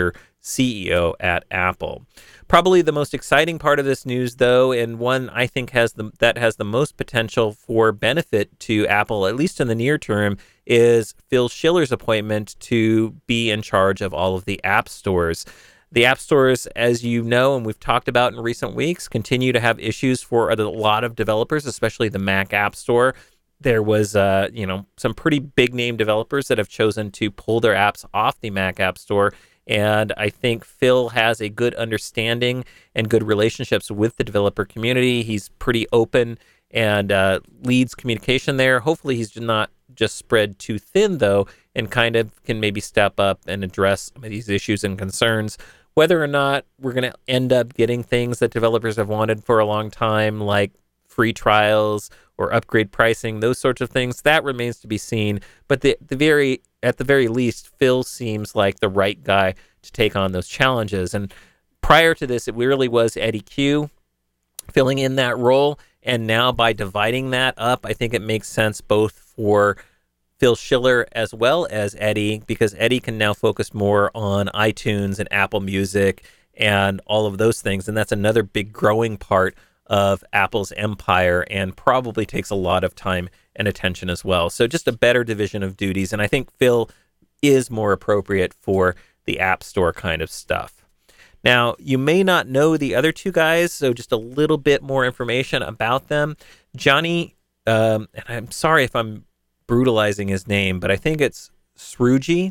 CEO at Apple. Probably the most exciting part of this news, though, and one I think has the most potential for benefit to Apple, at least in the near term, is Phil Schiller's appointment to be in charge of all of the app stores. The app stores, as you know, and we've talked about in recent weeks, continue to have issues for a lot of developers, especially the Mac App Store. There was, some pretty big name developers that have chosen to pull their apps off the Mac App Store. And I think Phil has a good understanding and good relationships with the developer community. He's pretty open and leads communication there. Hopefully he's not just spread too thin, though, and kind of can maybe step up and address some of these issues and concerns. Whether or not we're going to end up getting things that developers have wanted for a long time, like free trials or upgrade pricing, those sorts of things, that remains to be seen. But at the very least, Phil seems like the right guy to take on those challenges. And prior to this, it really was Eddy Cue filling in that role. And now by dividing that up, I think it makes sense both for Phil Schiller as well as Eddy, because Eddy can now focus more on iTunes and Apple Music and all of those things. And that's another big growing part of Apple's empire and probably takes a lot of time and attention as well. So just a better division of duties. And I think Phil is more appropriate for the App Store kind of stuff. Now, you may not know the other two guys, so just a little bit more information about them. Johnny, and I'm sorry if I'm brutalizing his name, but I think it's Srouji,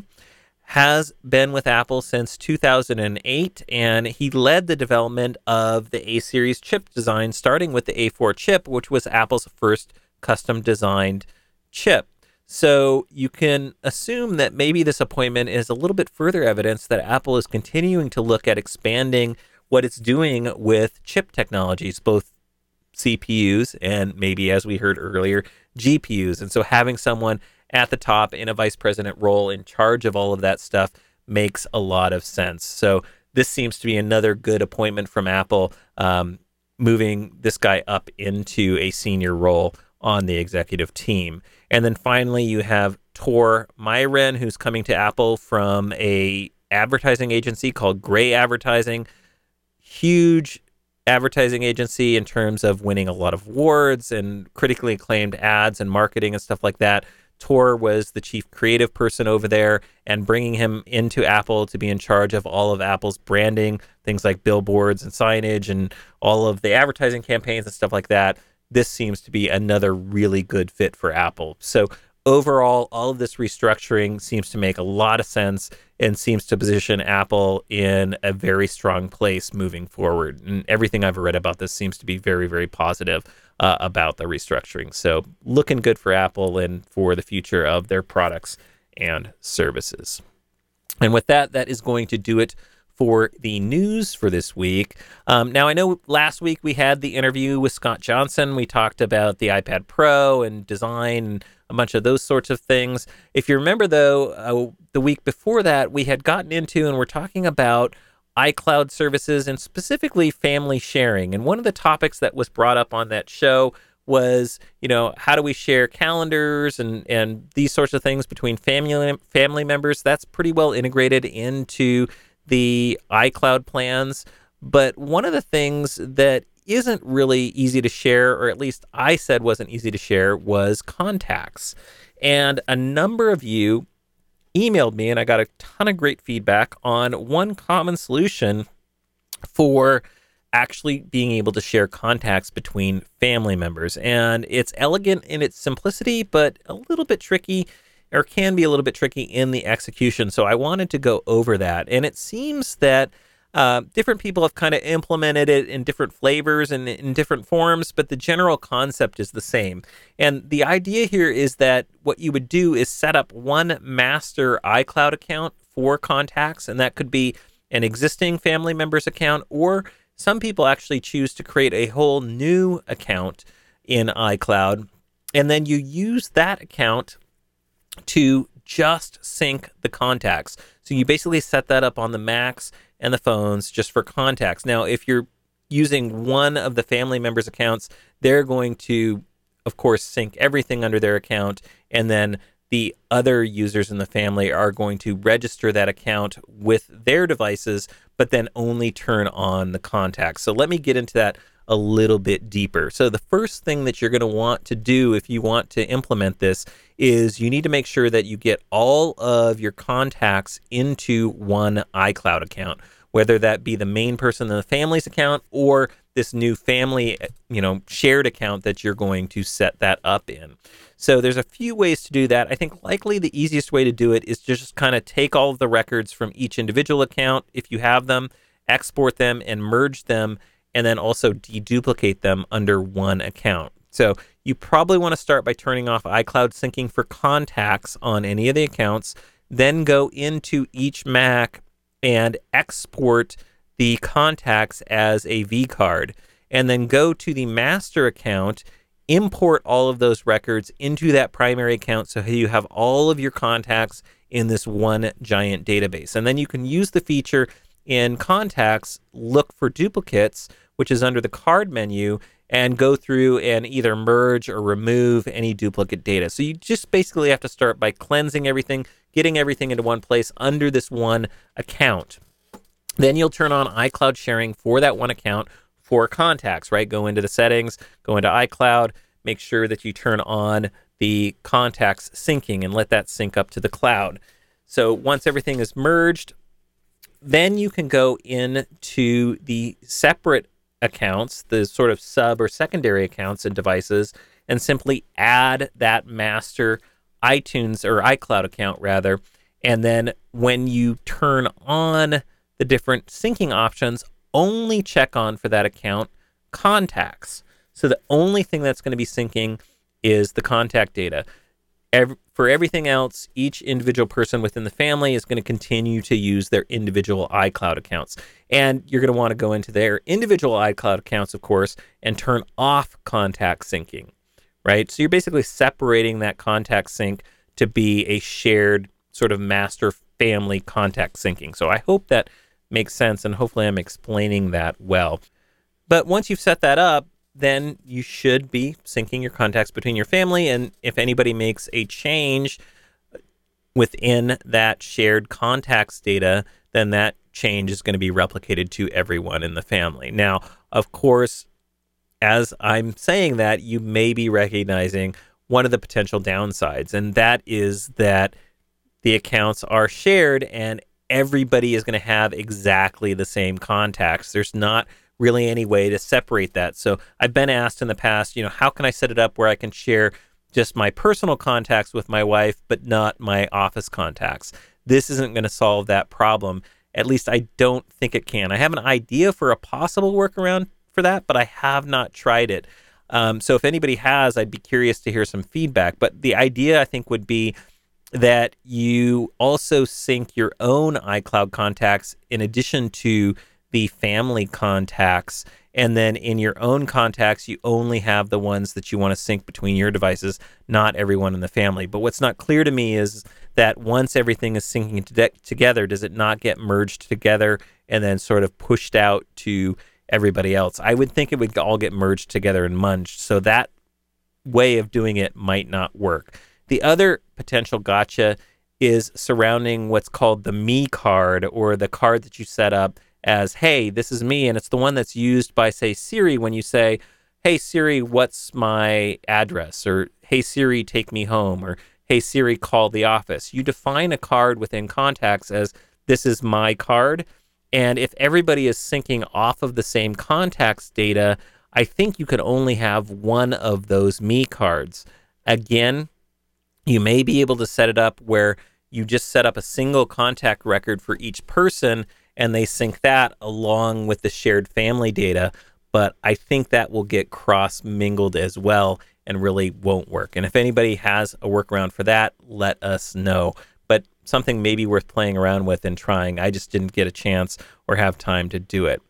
has been with Apple since 2008, and he led the development of the A-series chip design, starting with the A4 chip, which was Apple's first custom-designed chip. So you can assume that maybe this appointment is a little bit further evidence that Apple is continuing to look at expanding what it's doing with chip technologies, both CPUs and maybe, as we heard earlier, GPUs. And so having someone at the top in a vice president role in charge of all of that stuff makes a lot of sense. So this seems to be another good appointment from Apple, moving this guy up into a senior role on the executive team. And then finally, you have Tor Myhren, who's coming to Apple from a advertising agency called Gray Advertising. Huge advertising agency in terms of winning a lot of awards and critically acclaimed ads and marketing and stuff like that. Tor was the chief creative person over there, and bringing him into Apple to be in charge of all of Apple's branding, things like billboards and signage and all of the advertising campaigns and stuff like that, this seems to be another really good fit for Apple. So overall, all of this restructuring seems to make a lot of sense and seems to position Apple in a very strong place moving forward. And everything I've read about this seems to be very, very positive about the restructuring. So looking good for Apple and for the future of their products and services. And with that, that is going to do it for the news for this week. Now, I know last week we had the interview with Scott Johnson. We talked about the iPad Pro and design and a bunch of those sorts of things. If you remember, though, the week before that, we had gotten into and we're talking about iCloud services and specifically family sharing. And one of the topics that was brought up on that show was, how do we share calendars and these sorts of things between family members? That's pretty well integrated into the iCloud plans. But one of the things that isn't really easy to share, or at least I said wasn't easy to share, was contacts. And a number of you emailed me, and I got a ton of great feedback on one common solution for actually being able to share contacts between family members. And it's elegant in its simplicity, but a little bit tricky, or can be a little bit tricky in the execution. So I wanted to go over that. And it seems that different people have kind of implemented it in different flavors and in different forms, but the general concept is the same. And the idea here is that what you would do is set up one master iCloud account for contacts, and that could be an existing family member's account, or some people actually choose to create a whole new account in iCloud, and then you use that account to just sync the contacts. So you basically set that up on the Macs and the phones just for contacts. Now, if you're using one of the family members' accounts, they're going to, of course, sync everything under their account, and then the other users in the family are going to register that account with their devices, but then only turn on the contacts. So let me get into that a little bit deeper. So the first thing that you're going to want to do if you want to implement this is you need to make sure that you get all of your contacts into one iCloud account, whether that be the main person in the family's account or this new family, shared account that you're going to set that up in. So there's a few ways to do that. I think likely the easiest way to do it is just kind of take all of the records from each individual account, if you have them, export them and merge them, and then also deduplicate them under one account. So you probably want to start by turning off iCloud syncing for contacts on any of the accounts, then go into each Mac and export the contacts as a vCard, and then go to the master account, import all of those records into that primary account so you have all of your contacts in this one giant database. And then you can use the feature in contacts, look for duplicates, which is under the card menu, and go through and either merge or remove any duplicate data. So you just basically have to start by cleansing everything, getting everything into one place under this one account. Then you'll turn on iCloud sharing for that one account for contacts, right? Go into the settings, go into iCloud, make sure that you turn on the contacts syncing and let that sync up to the cloud. So once everything is merged, then you can go into the separate accounts, the sort of sub or secondary accounts and devices, and simply add that master iTunes or iCloud account rather. And then when you turn on the different syncing options, only check on for that account contacts. So the only thing that's going to be syncing is the contact data. For everything else, each individual person within the family is going to continue to use their individual iCloud accounts. And you're going to want to go into their individual iCloud accounts, of course, and turn off contact syncing, right? So you're basically separating that contact sync to be a shared sort of master family contact syncing. So I hope that makes sense, and hopefully I'm explaining that well. But once you've set that up, then you should be syncing your contacts between your family, and if anybody makes a change within that shared contacts data, then that change is going to be replicated to everyone in the family. Now, of course, as I'm saying that, you may be recognizing one of the potential downsides, and that is that the accounts are shared and everybody is going to have exactly the same contacts. There's not really any way to separate that. So I've been asked in the past, how can I set it up where I can share just my personal contacts with my wife, but not my office contacts? This isn't going to solve that problem. At least I don't think it can. I have an idea for a possible workaround for that, but I have not tried it. So if anybody has, I'd be curious to hear some feedback. But the idea, I think, would be that you also sync your own iCloud contacts in addition to the family contacts. And then in your own contacts, you only have the ones that you want to sync between your devices, not everyone in the family. But what's not clear to me is that once everything is syncing together, does it not get merged together and then sort of pushed out to everybody else? I would think it would all get merged together and munged. So that way of doing it might not work. The other potential gotcha is surrounding what's called the me card, or the card that you set up as, hey, this is me. And it's the one that's used by, say, Siri when you say, hey, Siri, what's my address? Or, hey, Siri, take me home. Or, hey, Siri, call the office. You define a card within contacts as, this is my card. And if everybody is syncing off of the same contacts data, I think you could only have one of those me cards. Again, you may be able to set it up where you just set up a single contact record for each person and they sync that along with the shared family data. But I think that will get cross-mingled as well and really won't work. And if anybody has a workaround for that, let us know. But something maybe worth playing around with and trying. I just didn't get a chance or have time to do it.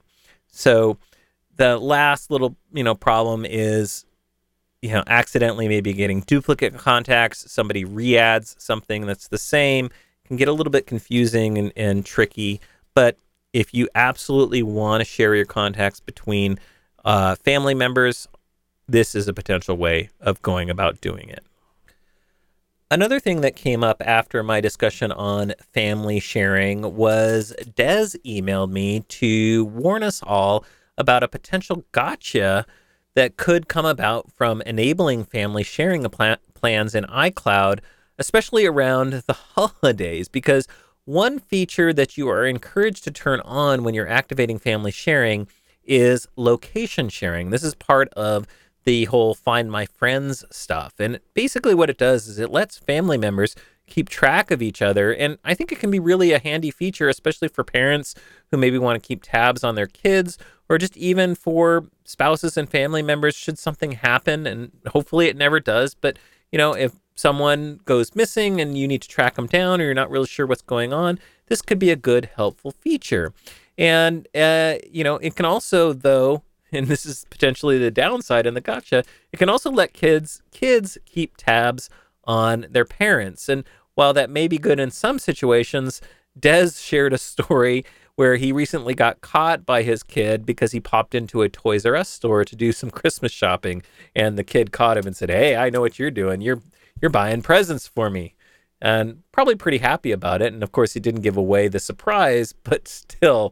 So the last little, problem is, accidentally maybe getting duplicate contacts. Somebody re-adds something that's the same. Can get a little bit confusing and tricky. But if you absolutely want to share your contacts between family members, this is a potential way of going about doing it. Another thing that came up after my discussion on family sharing was Des emailed me to warn us all about a potential gotcha that could come about from enabling family sharing plans in iCloud, especially around the holidays. Because one feature that you are encouraged to turn on when you're activating family sharing is location sharing. This is part of the whole Find My Friends stuff. And basically what it does is it lets family members keep track of each other. And I think it can be really a handy feature, especially for parents who maybe want to keep tabs on their kids, or just even for spouses and family members should something happen. And hopefully it never does. But, if someone goes missing and you need to track them down, or you're not really sure what's going on, this could be a good, helpful feature. And, it can also, though, and this is potentially the downside and the gotcha, it can also let kids keep tabs on their parents. And while that may be good in some situations, Des shared a story where he recently got caught by his kid because he popped into a Toys R Us store to do some Christmas shopping, and the kid caught him and said, "Hey, I know what you're doing. You're buying presents for me." And probably pretty happy about it. And of course, he didn't give away the surprise, but still,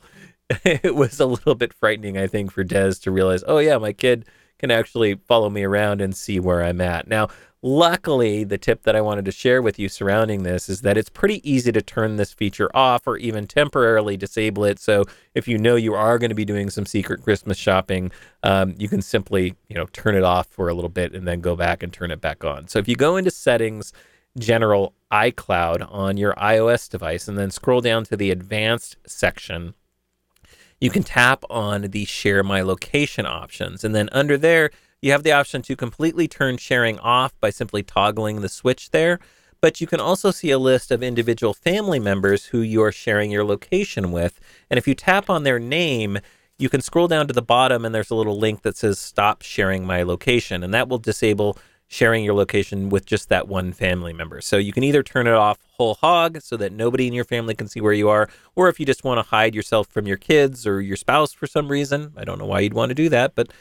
it was a little bit frightening, I think, for Des to realize, oh yeah, my kid can actually follow me around and see where I'm at. Now, luckily, the tip that I wanted to share with you surrounding this is that it's pretty easy to turn this feature off or even temporarily disable it. So if you know you are going to be doing some secret Christmas shopping, you can simply, turn it off for a little bit and then go back and turn it back on. So if you go into Settings, General, iCloud on your iOS device, and then scroll down to the Advanced section, you can tap on the Share My Location options. And then under there, you have the option to completely turn sharing off by simply toggling the switch there. But you can also see a list of individual family members who you are sharing your location with. And if you tap on their name, you can scroll down to the bottom and there's a little link that says Stop Sharing My Location. And that will disable sharing your location with just that one family member. So you can either turn it off whole hog so that nobody in your family can see where you are, or if you just want to hide yourself from your kids or your spouse for some reason, I don't know why you'd want to do that, but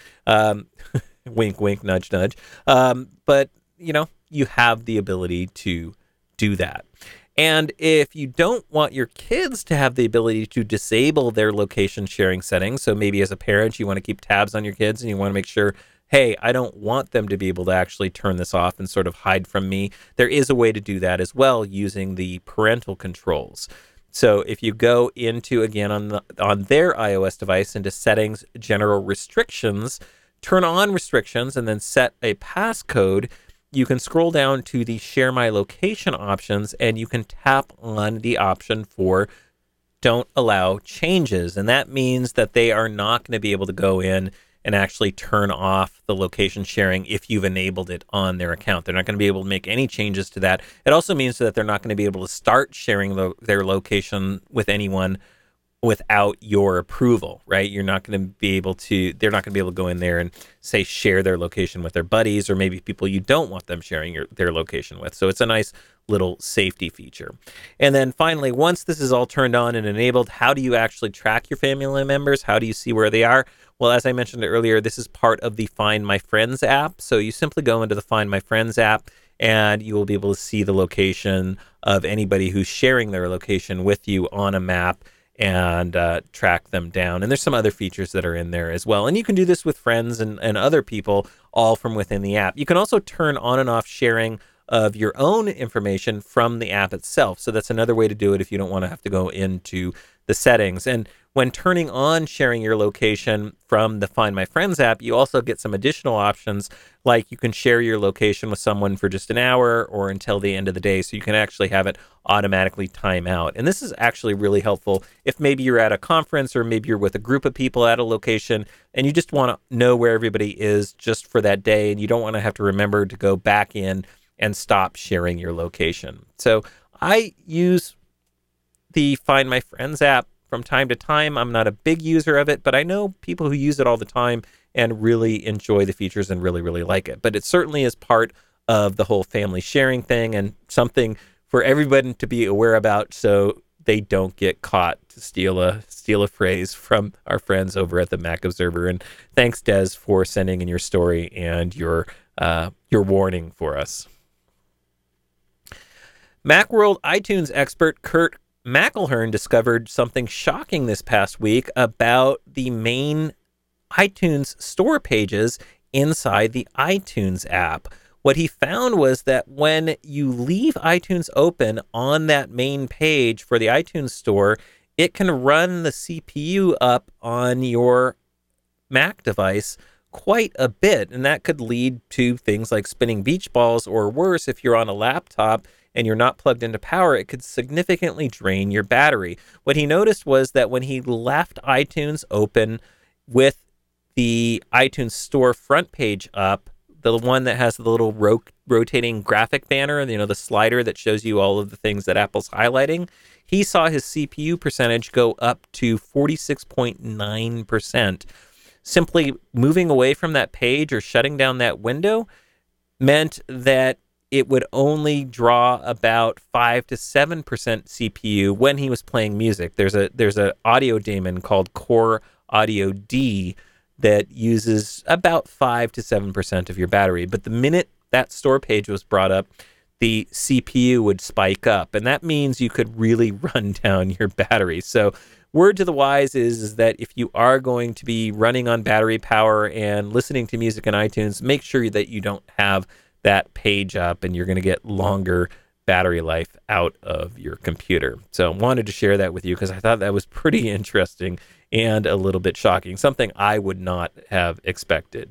wink, wink, nudge, nudge. But, you have the ability to do that. And if you don't want your kids to have the ability to disable their location sharing settings, so maybe as a parent, you want to keep tabs on your kids and you want to make sure, hey, I don't want them to be able to actually turn this off and sort of hide from me, there is a way to do that as well using the parental controls. So if you go into, again, on their iOS device, into Settings, General Restrictions, turn on restrictions and then set a passcode, you can scroll down to the Share My Location options and you can tap on the option for Don't Allow Changes. And that means that they are not going to be able to go in and actually turn off the location sharing if you've enabled it on their account. They're not going to be able to make any changes to that. It also means that they're not going to be able to start sharing their location with anyone without your approval, right? You're not going to be able to, they're not going to be able to go in there and say share their location with their buddies or maybe people you don't want them sharing their location with. So it's a nice little safety feature. And then finally, once this is all turned on and enabled, how do you actually track your family members? How do you see where they are? Well, as I mentioned earlier, this is part of the Find My Friends app. So you simply go into the Find My Friends app and you will be able to see the location of anybody who's sharing their location with you on a map and track them down. And there's some other features that are in there as well. And you can do this with friends and other people all from within the app. You can also turn on and off sharing of your own information from the app itself. So that's another way to do it if you don't want to have to go into the settings. And when turning on sharing your location from the Find My Friends app, you also get some additional options, like you can share your location with someone for just an hour or until the end of the day. So you can actually have it automatically time out. And this is actually really helpful if maybe you're at a conference or maybe you're with a group of people at a location and you just want to know where everybody is just for that day and you don't want to have to remember to go back in and stop sharing your location. So I use the Find My Friends app from time to time. I'm not a big user of it, but I know people who use it all the time and really enjoy the features and really, really like it. But it certainly is part of the whole family sharing thing and something for everybody to be aware about so they don't get caught, to steal a phrase from our friends over at the Mac Observer. And thanks, Des, for sending in your story and your warning for us. Macworld iTunes expert Kurt McElhearn discovered something shocking this past week about the main iTunes store pages inside the iTunes app. What he found was that when you leave iTunes open on that main page for the iTunes store, it can run the CPU up on your Mac device quite a bit, and that could lead to things like spinning beach balls, or worse, if you're on a laptop and you're not plugged into power, it could significantly drain your battery. What he noticed was that when he left iTunes open with the iTunes Store front page up, the one that has the little rotating graphic banner, the slider that shows you all of the things that Apple's highlighting, he saw his CPU percentage go up to 46.9%. Simply moving away from that page or shutting down that window meant that it would only draw about 5 to 7% CPU when he was playing music. There's an audio daemon called Core Audio D that uses about 5 to 7% of your battery. But the minute that store page was brought up, the CPU would spike up, and that means you could really run down your battery. So word to the wise is that if you are going to be running on battery power and listening to music in iTunes, make sure that you don't have that page up, and you're going to get longer battery life out of your computer. So wanted to share that with you because I thought that was pretty interesting and a little bit shocking, something I would not have expected.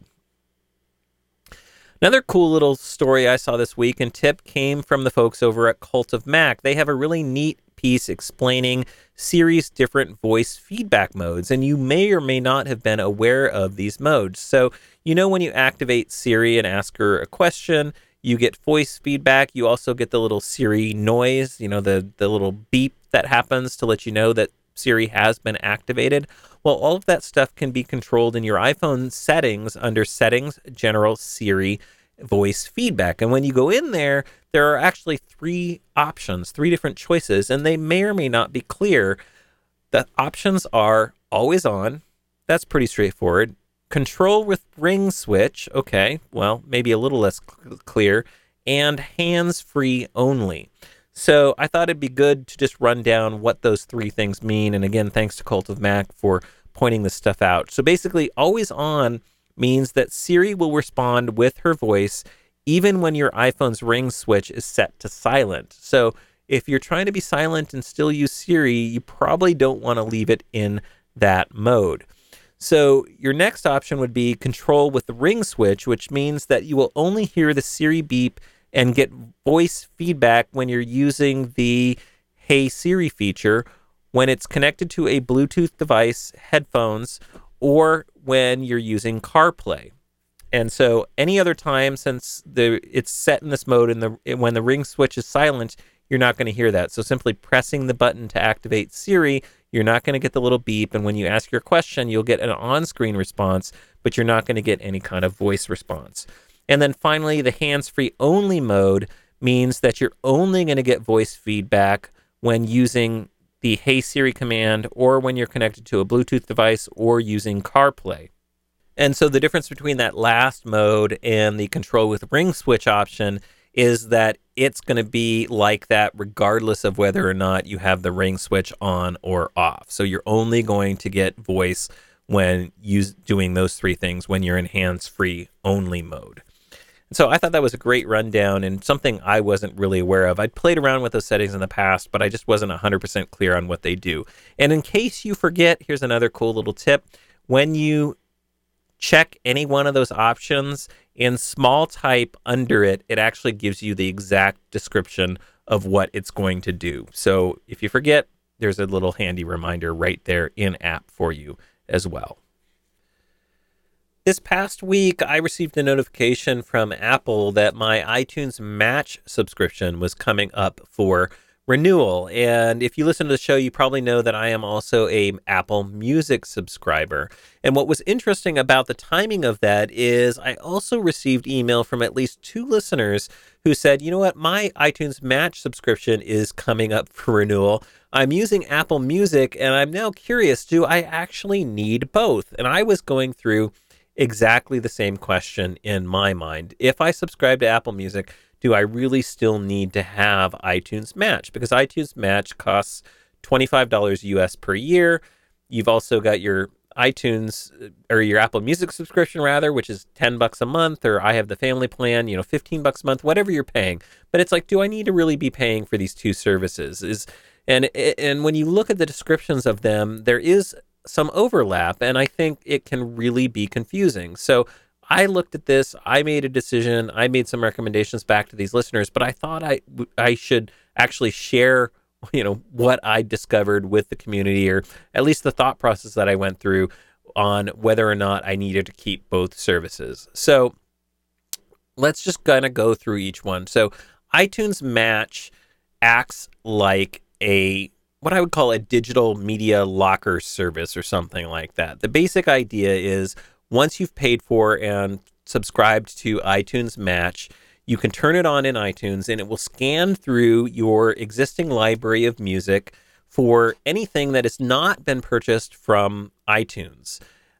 Another cool little story I saw this week and tip came from the folks over at Cult of Mac. They have a really neat piece explaining Siri's different voice feedback modes, and you may or may not have been aware of these modes. So, when you activate Siri and ask her a question, you get voice feedback. You also get the little Siri noise, the little beep that happens to let you know that Siri has been activated. Well, all of that stuff can be controlled in your iPhone settings under Settings, General, Siri, Voice Feedback. And when you go in there, there are actually three options, three different choices, and they may or may not be clear. The options are always on. That's pretty straightforward. Control with ring switch. Okay, well, maybe a little less clear. And hands-free only. So I thought it'd be good to just run down what those three things mean. And again, thanks to Cult of Mac for pointing this stuff out. So basically, always on means that Siri will respond with her voice even when your iPhone's ring switch is set to silent. So if you're trying to be silent and still use Siri, you probably don't want to leave it in that mode. So your next option would be control with the ring switch, which means that you will only hear the Siri beep and get voice feedback when you're using the Hey Siri feature, when it's connected to a Bluetooth device, headphones, or when you're using CarPlay. And so any other time, since it's set in this mode and when the ring switch is silent, you're not going to hear that. So simply pressing the button to activate Siri, you're not going to get the little beep. And when you ask your question, you'll get an on-screen response, but you're not going to get any kind of voice response. And then finally, the hands-free only mode means that you're only going to get voice feedback when using the Hey Siri command or when you're connected to a Bluetooth device or using CarPlay. And so the difference between that last mode and the control with ring switch option is that it's going to be like that regardless of whether or not you have the ring switch on or off. So you're only going to get voice when doing those three things when you're in hands-free only mode. So I thought that was a great rundown and something I wasn't really aware of. I'd played around with those settings in the past, but I just wasn't 100% clear on what they do. And in case you forget, here's another cool little tip. When you check any one of those options, in small type under it, it actually gives you the exact description of what it's going to do. So if you forget, there's a little handy reminder right there in app for you as well. This past week, I received a notification from Apple that my iTunes Match subscription was coming up for renewal. And if you listen to the show, you probably know that I am also a Apple Music subscriber. And what was interesting about the timing of that is I also received email from at least 2 listeners who said, you know what, my iTunes Match subscription is coming up for renewal. I'm using Apple Music and I'm now curious, do I actually need both? And I was going through exactly the same question in my mind. If I subscribe to Apple Music, do I really still need to have iTunes Match? Because iTunes Match costs $25 US per year. You've also got your iTunes or your Apple Music subscription rather, which is $10 a month, or I have the family plan, $15 a month, whatever you're paying. But it's like, do I need to really be paying for these two services? And when you look at the descriptions of them, there is some overlap, and I think it can really be confusing. So I looked at this, I made a decision, I made some recommendations back to these listeners, but I thought I should actually share what I discovered with the community, or at least the thought process that I went through on whether or not I needed to keep both services. So let's just kind of go through each one. So iTunes Match acts like what I would call a digital media locker service or something like that. The basic idea is once you've paid for and subscribed to iTunes Match, you can turn it on in iTunes and it will scan through your existing library of music for anything that has not been purchased from iTunes.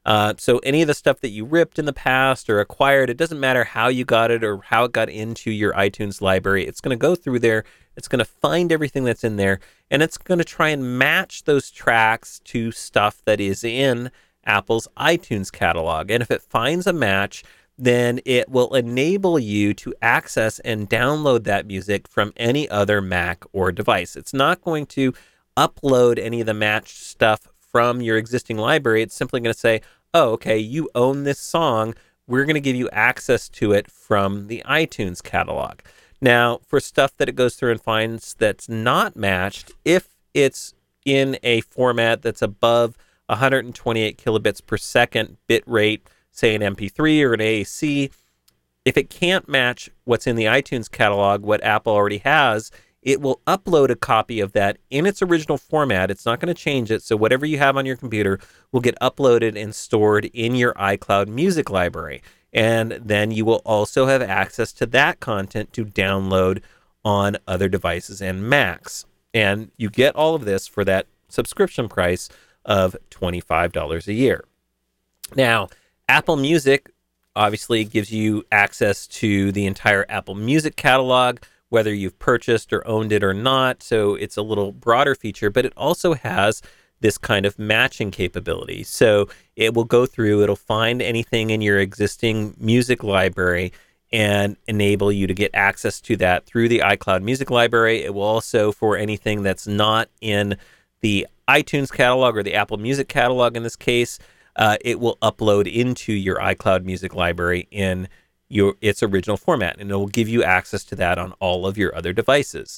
So any of the stuff that you ripped in the past or acquired, it doesn't matter how you got it or how it got into your iTunes library. It's going to go through there. It's going to find everything that's in there, and it's going to try and match those tracks to stuff that is in Apple's iTunes catalog. And if it finds a match, then it will enable you to access and download that music from any other Mac or device. It's not going to upload any of the matched stuff from your existing library. It's simply going to say, oh, okay, you own this song. We're going to give you access to it from the iTunes catalog. Now, for stuff that it goes through and finds that's not matched, if it's in a format that's above 128 kilobits per second bit rate, say an MP3 or an AAC, if it can't match what's in the iTunes catalog, what Apple already has, it will upload a copy of that in its original format. It's not going to change it. So whatever you have on your computer will get uploaded and stored in your iCloud music library. And then you will also have access to that content to download on other devices and Macs. And you get all of this for that subscription price of $25 a year. Now, Apple Music obviously gives you access to the entire Apple Music catalog, whether you've purchased or owned it or not. So it's a little broader feature, but it also has this kind of matching capability. So it will go through, it'll find anything in your existing music library and enable you to get access to that through the iCloud music library. It will also, for anything that's not in the iTunes catalog or the Apple Music catalog in this case, it will upload into your iCloud music library in its original format, and it will give you access to that on all of your other devices.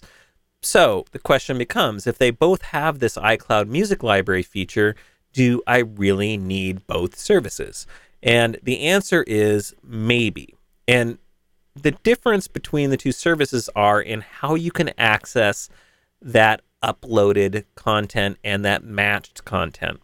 So the question becomes, if they both have this iCloud music library feature, do I really need both services? And the answer is maybe. And the difference between the two services are in how you can access that uploaded content and that matched content.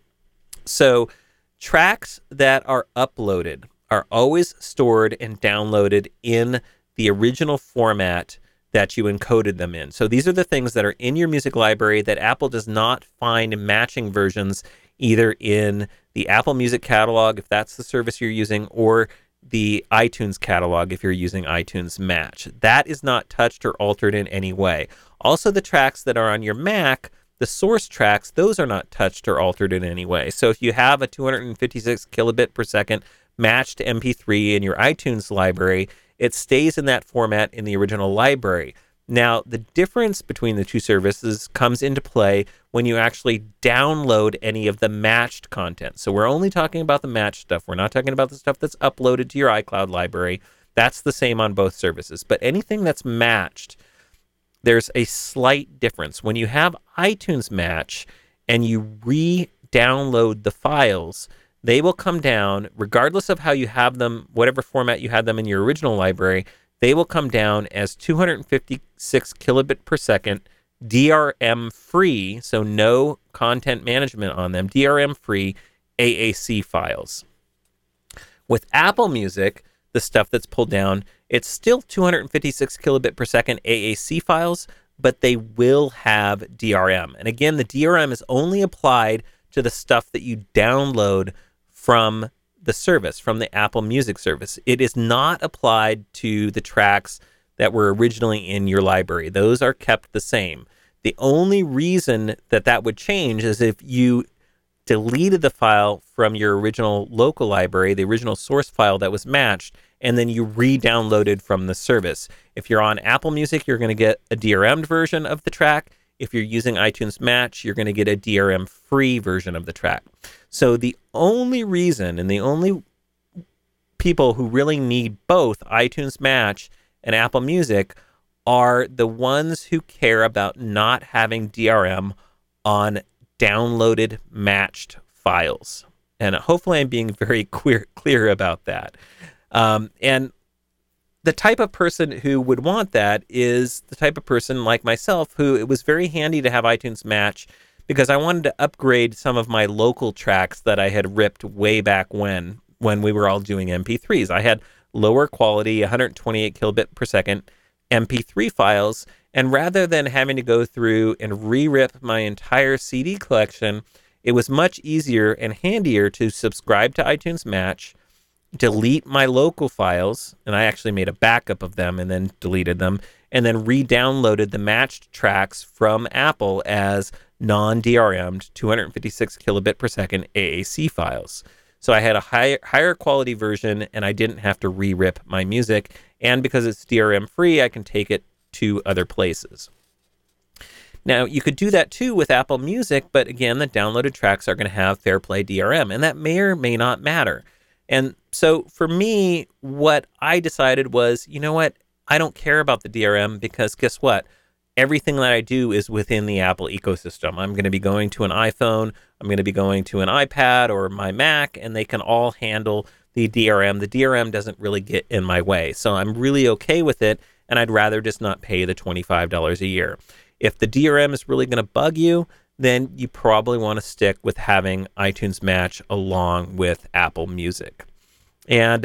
So tracks that are uploaded are always stored and downloaded in the original format that you encoded them in. So these are the things that are in your music library that Apple does not find matching versions either in the Apple Music catalog, if that's the service you're using, or the iTunes catalog if you're using iTunes Match. That is not touched or altered in any way. Also, the tracks that are on your Mac, the source tracks, those are not touched or altered in any way. So if you have a 256 kilobit per second matched MP3 in your iTunes library, it stays in that format in the original library. Now, the difference between the two services comes into play when you actually download any of the matched content. So we're only talking about the matched stuff. We're not talking about the stuff that's uploaded to your iCloud library. That's the same on both services. But anything that's matched, there's a slight difference. When you have iTunes Match and you re-download the files, they will come down, regardless of how you have them, whatever format you had them in your original library, they will come down as 256 kilobit per second, DRM free, so no content management on them, DRM free AAC files. With Apple Music, the stuff that's pulled down, it's still 256 kilobit per second AAC files, but they will have DRM. And again, the DRM is only applied to the stuff that you download from the service, from the Apple Music service. It is not applied to the tracks that were originally in your library. Those are kept the same. The only reason that that would change is if you deleted the file from your original local library, the original source file that was matched, and then you re-downloaded from the service. If you're on Apple Music, you're going to get a DRM'd version of the track. If you're using iTunes Match, you're going to get a DRM-free version of the track. So the only reason and the only people who really need both iTunes Match and Apple Music are the ones who care about not having DRM on downloaded matched files. And hopefully I'm being very clear about that. And the type of person who would want that is the type of person like myself who it was very handy to have iTunes Match because I wanted to upgrade some of my local tracks that I had ripped way back when we were all doing MP3s. I had lower quality, 128 kilobit per second MP3 files, and rather than having to go through and re-rip my entire CD collection, it was much easier and handier to subscribe to iTunes Match, delete my local files, and I actually made a backup of them and then deleted them, and then re-downloaded the matched tracks from Apple as non-DRM'd 256 kilobit per second AAC files. So I had a higher quality version, and I didn't have to re-rip my music, and because it's DRM free, I can take it to other places. Now, you could do that too with Apple Music, but again, the downloaded tracks are going to have FairPlay DRM, and that may or may not matter. And so for me, what I decided was, you know what? I don't care about the DRM because guess what? Everything that I do is within the Apple ecosystem. I'm going to be going to an iPhone, I'm going to be going to an iPad or my Mac, and they can all handle the DRM. The DRM doesn't really get in my way. So I'm really okay with it, and I'd rather just not pay the $25 a year. If the DRM is really going to bug you, then you probably want to stick with having iTunes Match along with Apple Music. And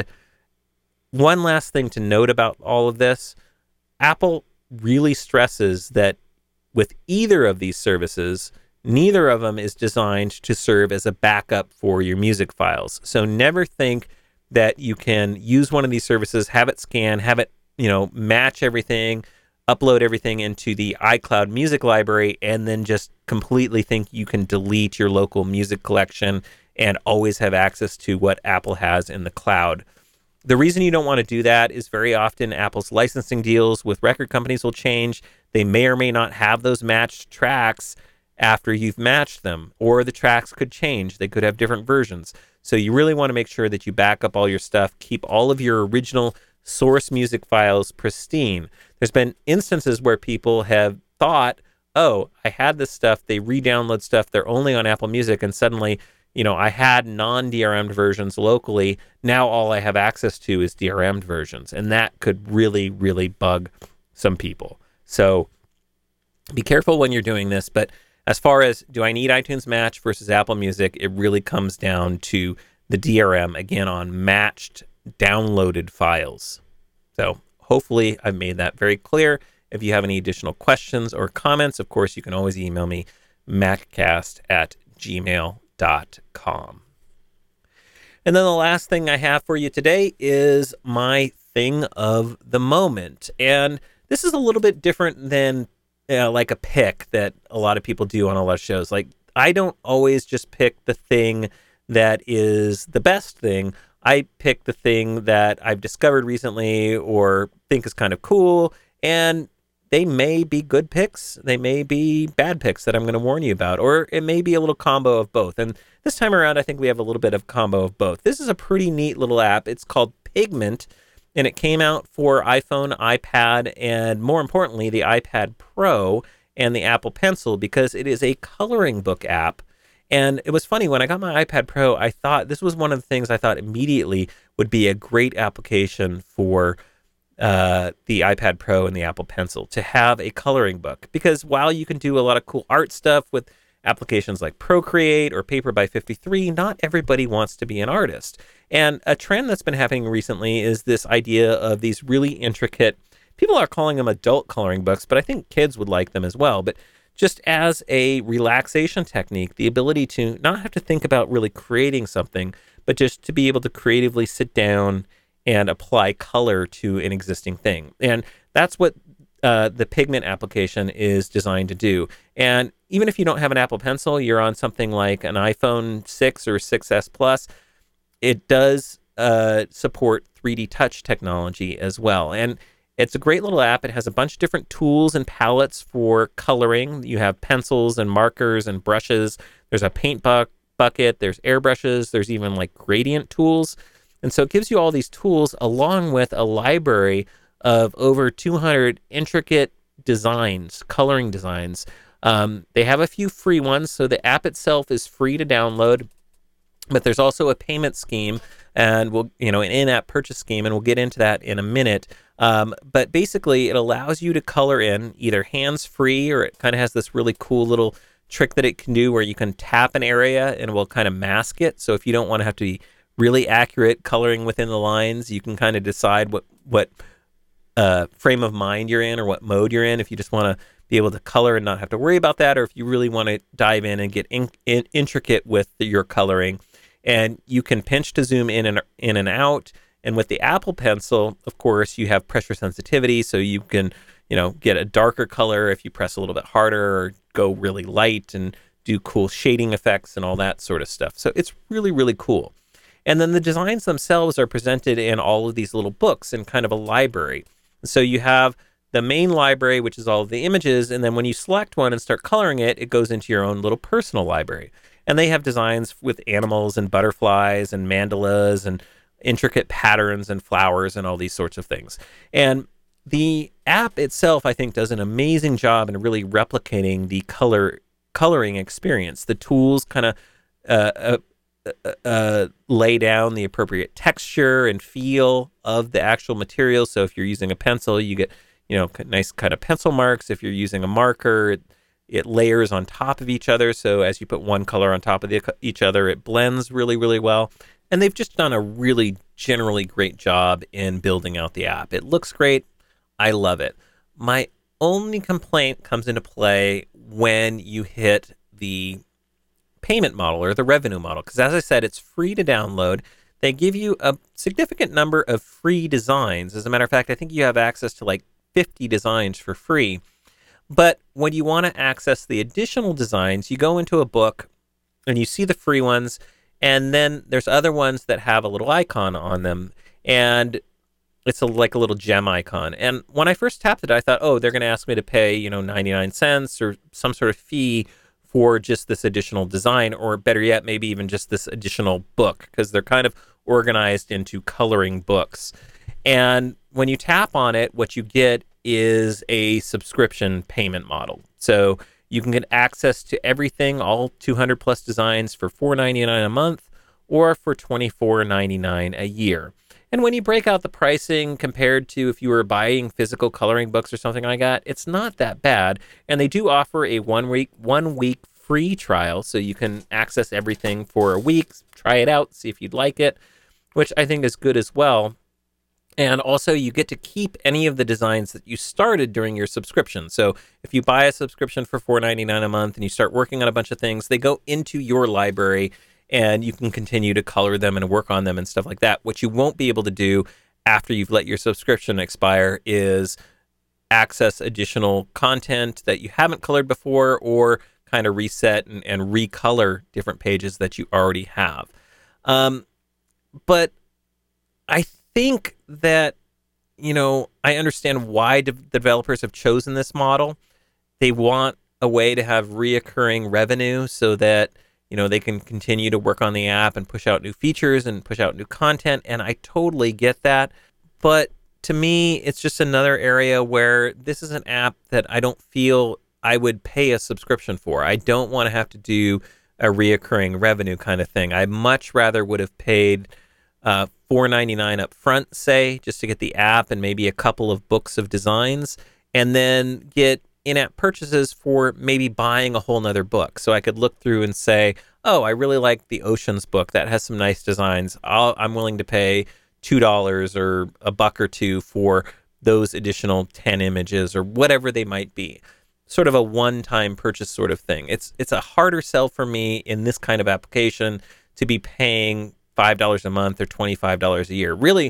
one last thing to note about all of this, Apple really stresses that with either of these services, neither of them is designed to serve as a backup for your music files. So never think that you can use one of these services, have it scan, have it, match everything, upload everything into the iCloud music library, and then just completely think you can delete your local music collection and always have access to what Apple has in the cloud. The reason you don't want to do that is very often Apple's licensing deals with record companies will change. They may or may not have those matched tracks after you've matched them, or the tracks could change. They could have different versions. So you really want to make sure that you back up all your stuff, keep all of your original source music files pristine. There's been instances where people have thought, oh, I had this stuff, they re-download stuff, they're only on Apple Music, and suddenly, I had non-DRM'd versions locally. Now all I have access to is DRM'd versions, and that could really, really bug some people. So be careful when you're doing this, but as far as do I need iTunes Match versus Apple Music, it really comes down to the DRM, again, on matched downloaded files. So hopefully I've made that very clear. If you have any additional questions or comments, of course, you can always email me, maccast@gmail.com. And then the last thing I have for you today is my thing of the moment. And this is a little bit different than like a pick that a lot of people do on a lot of shows. Like, I don't always just pick the thing that is the best thing. I pick the thing that I've discovered recently or think is kind of cool, and they may be good picks. They may be bad picks that I'm going to warn you about, or it may be a little combo of both. And this time around, I think we have a little bit of combo of both. This is a pretty neat little app. It's called Pigment, and it came out for iPhone, iPad, and more importantly, the iPad Pro and the Apple Pencil, because it is a coloring book app. And it was funny, when I got my iPad Pro, I thought this was one of the things I thought immediately would be a great application for the iPad Pro and the Apple Pencil, to have a coloring book. Because while you can do a lot of cool art stuff with applications like Procreate or Paper by 53, not everybody wants to be an artist. And a trend that's been happening recently is this idea of these really intricate, people are calling them adult coloring books, but I think kids would like them as well. But just as a relaxation technique, the ability to not have to think about really creating something, but just to be able to creatively sit down and apply color to an existing thing. And that's what the pigment application is designed to do. And even if you don't have an Apple Pencil, you're on something like an iPhone 6 or 6S Plus, it does support 3D Touch technology as well. And it's a great little app. It has a bunch of different tools and palettes for coloring. You have pencils and markers and brushes. There's a paint bucket. There's airbrushes. There's even like gradient tools. And so it gives you all these tools along with a library of over 200 intricate designs, coloring designs. They have a few free ones, so the app itself is free to download, but there's also a payment scheme and an in-app purchase scheme, and we'll get into that in a minute. But basically, it allows you to color in either hands-free, or it kind of has this really cool little trick that it can do where you can tap an area and it will kind of mask it. So if you don't want to have to be really accurate coloring within the lines, you can kind of decide what frame of mind you're in or what mode you're in, if you just want to be able to color and not have to worry about that, or if you really want to dive in and get intricate with your coloring. And you can pinch to zoom in and out. And with the Apple Pencil, of course, you have pressure sensitivity, so you can get a darker color if you press a little bit harder, or go really light and do cool shading effects and all that sort of stuff. So it's really, really cool. And then the designs themselves are presented in all of these little books in kind of a library. So you have the main library, which is all of the images, and then when you select one and start coloring it, it goes into your own little personal library. And they have designs with animals and butterflies and mandalas and intricate patterns and flowers and all these sorts of things. And the app itself, I think, does an amazing job in really replicating the coloring experience. The tools kind of lay down the appropriate texture and feel of the actual material. So if you're using a pencil, you get nice kind of pencil marks. If you're using a marker, it layers on top of each other. So as you put one color on top of each other, it blends really, really well. And they've just done a really generally great job in building out the app. It looks great. I love it. My only complaint comes into play when you hit the payment model or the revenue model, because as I said, it's free to download. They give you a significant number of free designs. As a matter of fact, I think you have access to like 50 designs for free. But when you want to access the additional designs, you go into a book and you see the free ones, and then there's other ones that have a little icon on them, and it's like a little gem icon. And when I first tapped it, I thought, oh, they're going to ask me to pay 99 cents or some sort of fee for just this additional design, or better yet, maybe even just this additional book, because they're kind of organized into coloring books. And when you tap on it, what you get is a subscription payment model. So you can get access to everything, all 200 plus designs for $4.99 a month or for $24.99 a year. And when you break out the pricing compared to if you were buying physical coloring books or something like that, it's not that bad. And they do offer a one week free trial, so you can access everything for a week, try it out, see if you'd like it, which I think is good as well. And also, you get to keep any of the designs that you started during your subscription. So if you buy a subscription for $4.99 a month and you start working on a bunch of things, they go into your library and you can continue to color them and work on them and stuff like that. What you won't be able to do after you've let your subscription expire is access additional content that you haven't colored before, or kind of reset and recolor different pages that you already have. But I think that, I understand why the developers have chosen this model. They want a way to have reoccurring revenue so that, they can continue to work on the app and push out new features and push out new content. And I totally get that. But to me, it's just another area where this is an app that I don't feel I would pay a subscription for. I don't want to have to do a reoccurring revenue kind of thing. I much rather would have paid $4.99 up front, say, just to get the app and maybe a couple of books of designs, and then get in-app purchases for maybe buying a whole nother book. So I could look through and say, oh, I really like the Oceans book. That has some nice designs. I'm willing to pay $2 or a buck or two for those additional 10 images or whatever they might be. Sort of a one-time purchase sort of thing. It's a harder sell for me in this kind of application to be paying $5 a month or $25 a year. Really,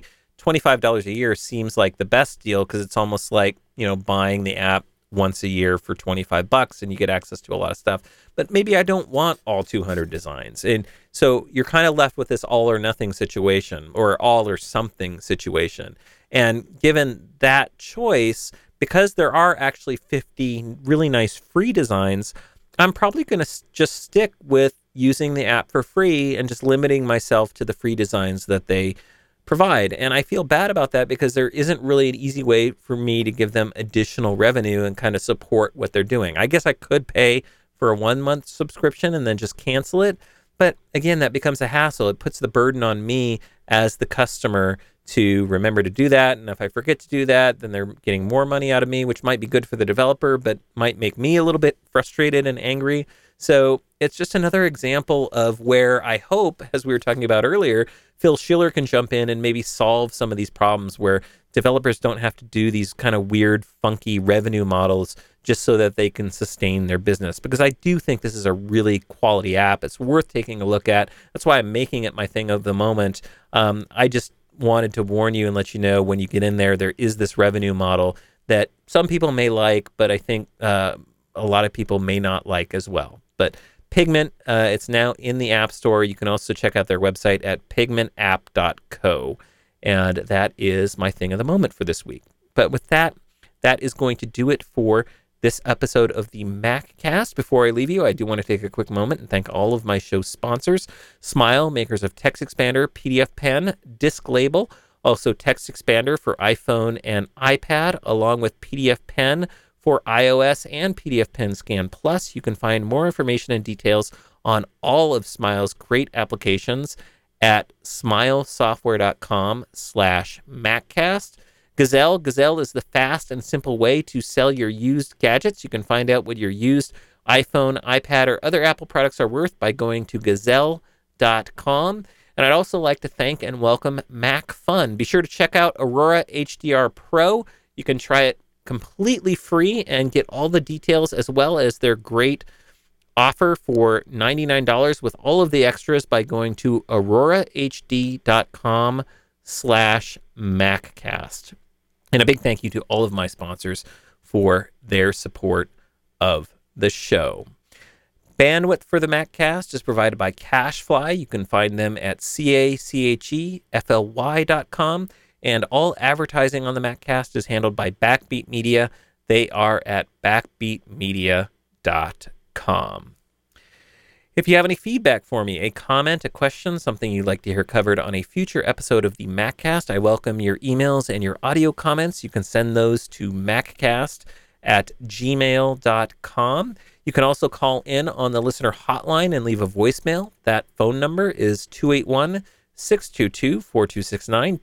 $25 a year seems like the best deal because it's almost like, buying the app once a year for $25 and you get access to a lot of stuff. But maybe I don't want all 200 designs. And so you're kind of left with this all or nothing situation or all or something situation. And given that choice, because there are actually 50 really nice free designs, I'm probably going to just stick with using the app for free and just limiting myself to the free designs that they provide. And I feel bad about that because there isn't really an easy way for me to give them additional revenue and kind of support what they're doing. I guess I could pay for a 1-month subscription and then just cancel it. But again, that becomes a hassle. It puts the burden on me as the customer to remember to do that. And if I forget to do that, then they're getting more money out of me, which might be good for the developer, but might make me a little bit frustrated and angry. So it's just another example of where I hope, as we were talking about earlier, Phil Schiller can jump in and maybe solve some of these problems where developers don't have to do these kind of weird, funky revenue models just so that they can sustain their business. Because I do think this is a really quality app. It's worth taking a look at. That's why I'm making it my thing of the moment. I just wanted to warn you and let you know when you get in there is this revenue model that some people may like, but I think a lot of people may not like as well. But Pigment, it's now in the App Store. You can also check out their website at pigmentapp.co. And that is my thing of the moment for this week. But with that is going to do it for this episode of the MacCast. Before I leave you, I do want to take a quick moment and thank all of my show sponsors: Smile, makers of TextExpander, PDFpen, Disklabel, also TextExpander for iPhone and iPad, along with PDFpen for iOS and PDFpen Scan Plus. You can find more information and details on all of Smile's great applications at smilesoftware.com/MacCast. Gazelle is the fast and simple way to sell your used gadgets. You can find out what your used iPhone, iPad, or other Apple products are worth by going to gazelle.com. And I'd also like to thank and welcome MacFun. Be sure to check out Aurora HDR Pro. You can try it completely free and get all the details as well as their great offer for $99 with all of the extras by going to aurorahd.com/MacCast. And a big thank you to all of my sponsors for their support of the show. Bandwidth for the MacCast is provided by CacheFly. You can find them at CacheFly.com. And all advertising on the MacCast is handled by Backbeat Media. They are at backbeatmedia.com. If you have any feedback for me, a comment, a question, something you'd like to hear covered on a future episode of the MacCast, I welcome your emails and your audio comments. You can send those to maccast@gmail.com. You can also call in on the listener hotline and leave a voicemail. That phone number is 281-622-4269,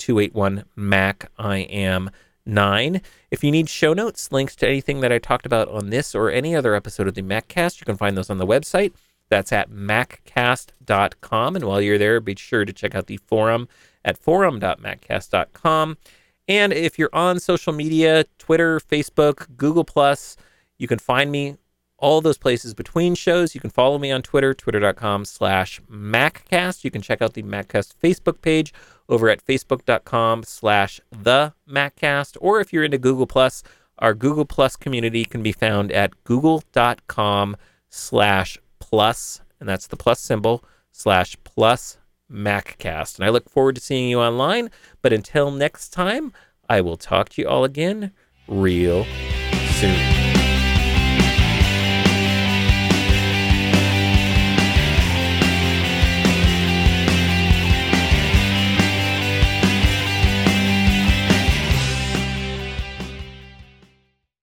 281-MAC-I-AM-9. If you need show notes, links to anything that I talked about on this or any other episode of the MacCast, you can find those on the website. That's at maccast.com. And while you're there, be sure to check out the forum at forum.maccast.com. And if you're on social media, Twitter, Facebook, Google+, you can find me all those places between shows. You can follow me on Twitter, twitter.com/MacCast. You can check out the MacCast Facebook page over at facebook.com/TheMacCast. Or if you're into Google+, our Google+ community can be found at google.com/+, and that's the plus symbol, /plus MacCast. And I look forward to seeing you online. But until next time, I will talk to you all again real soon.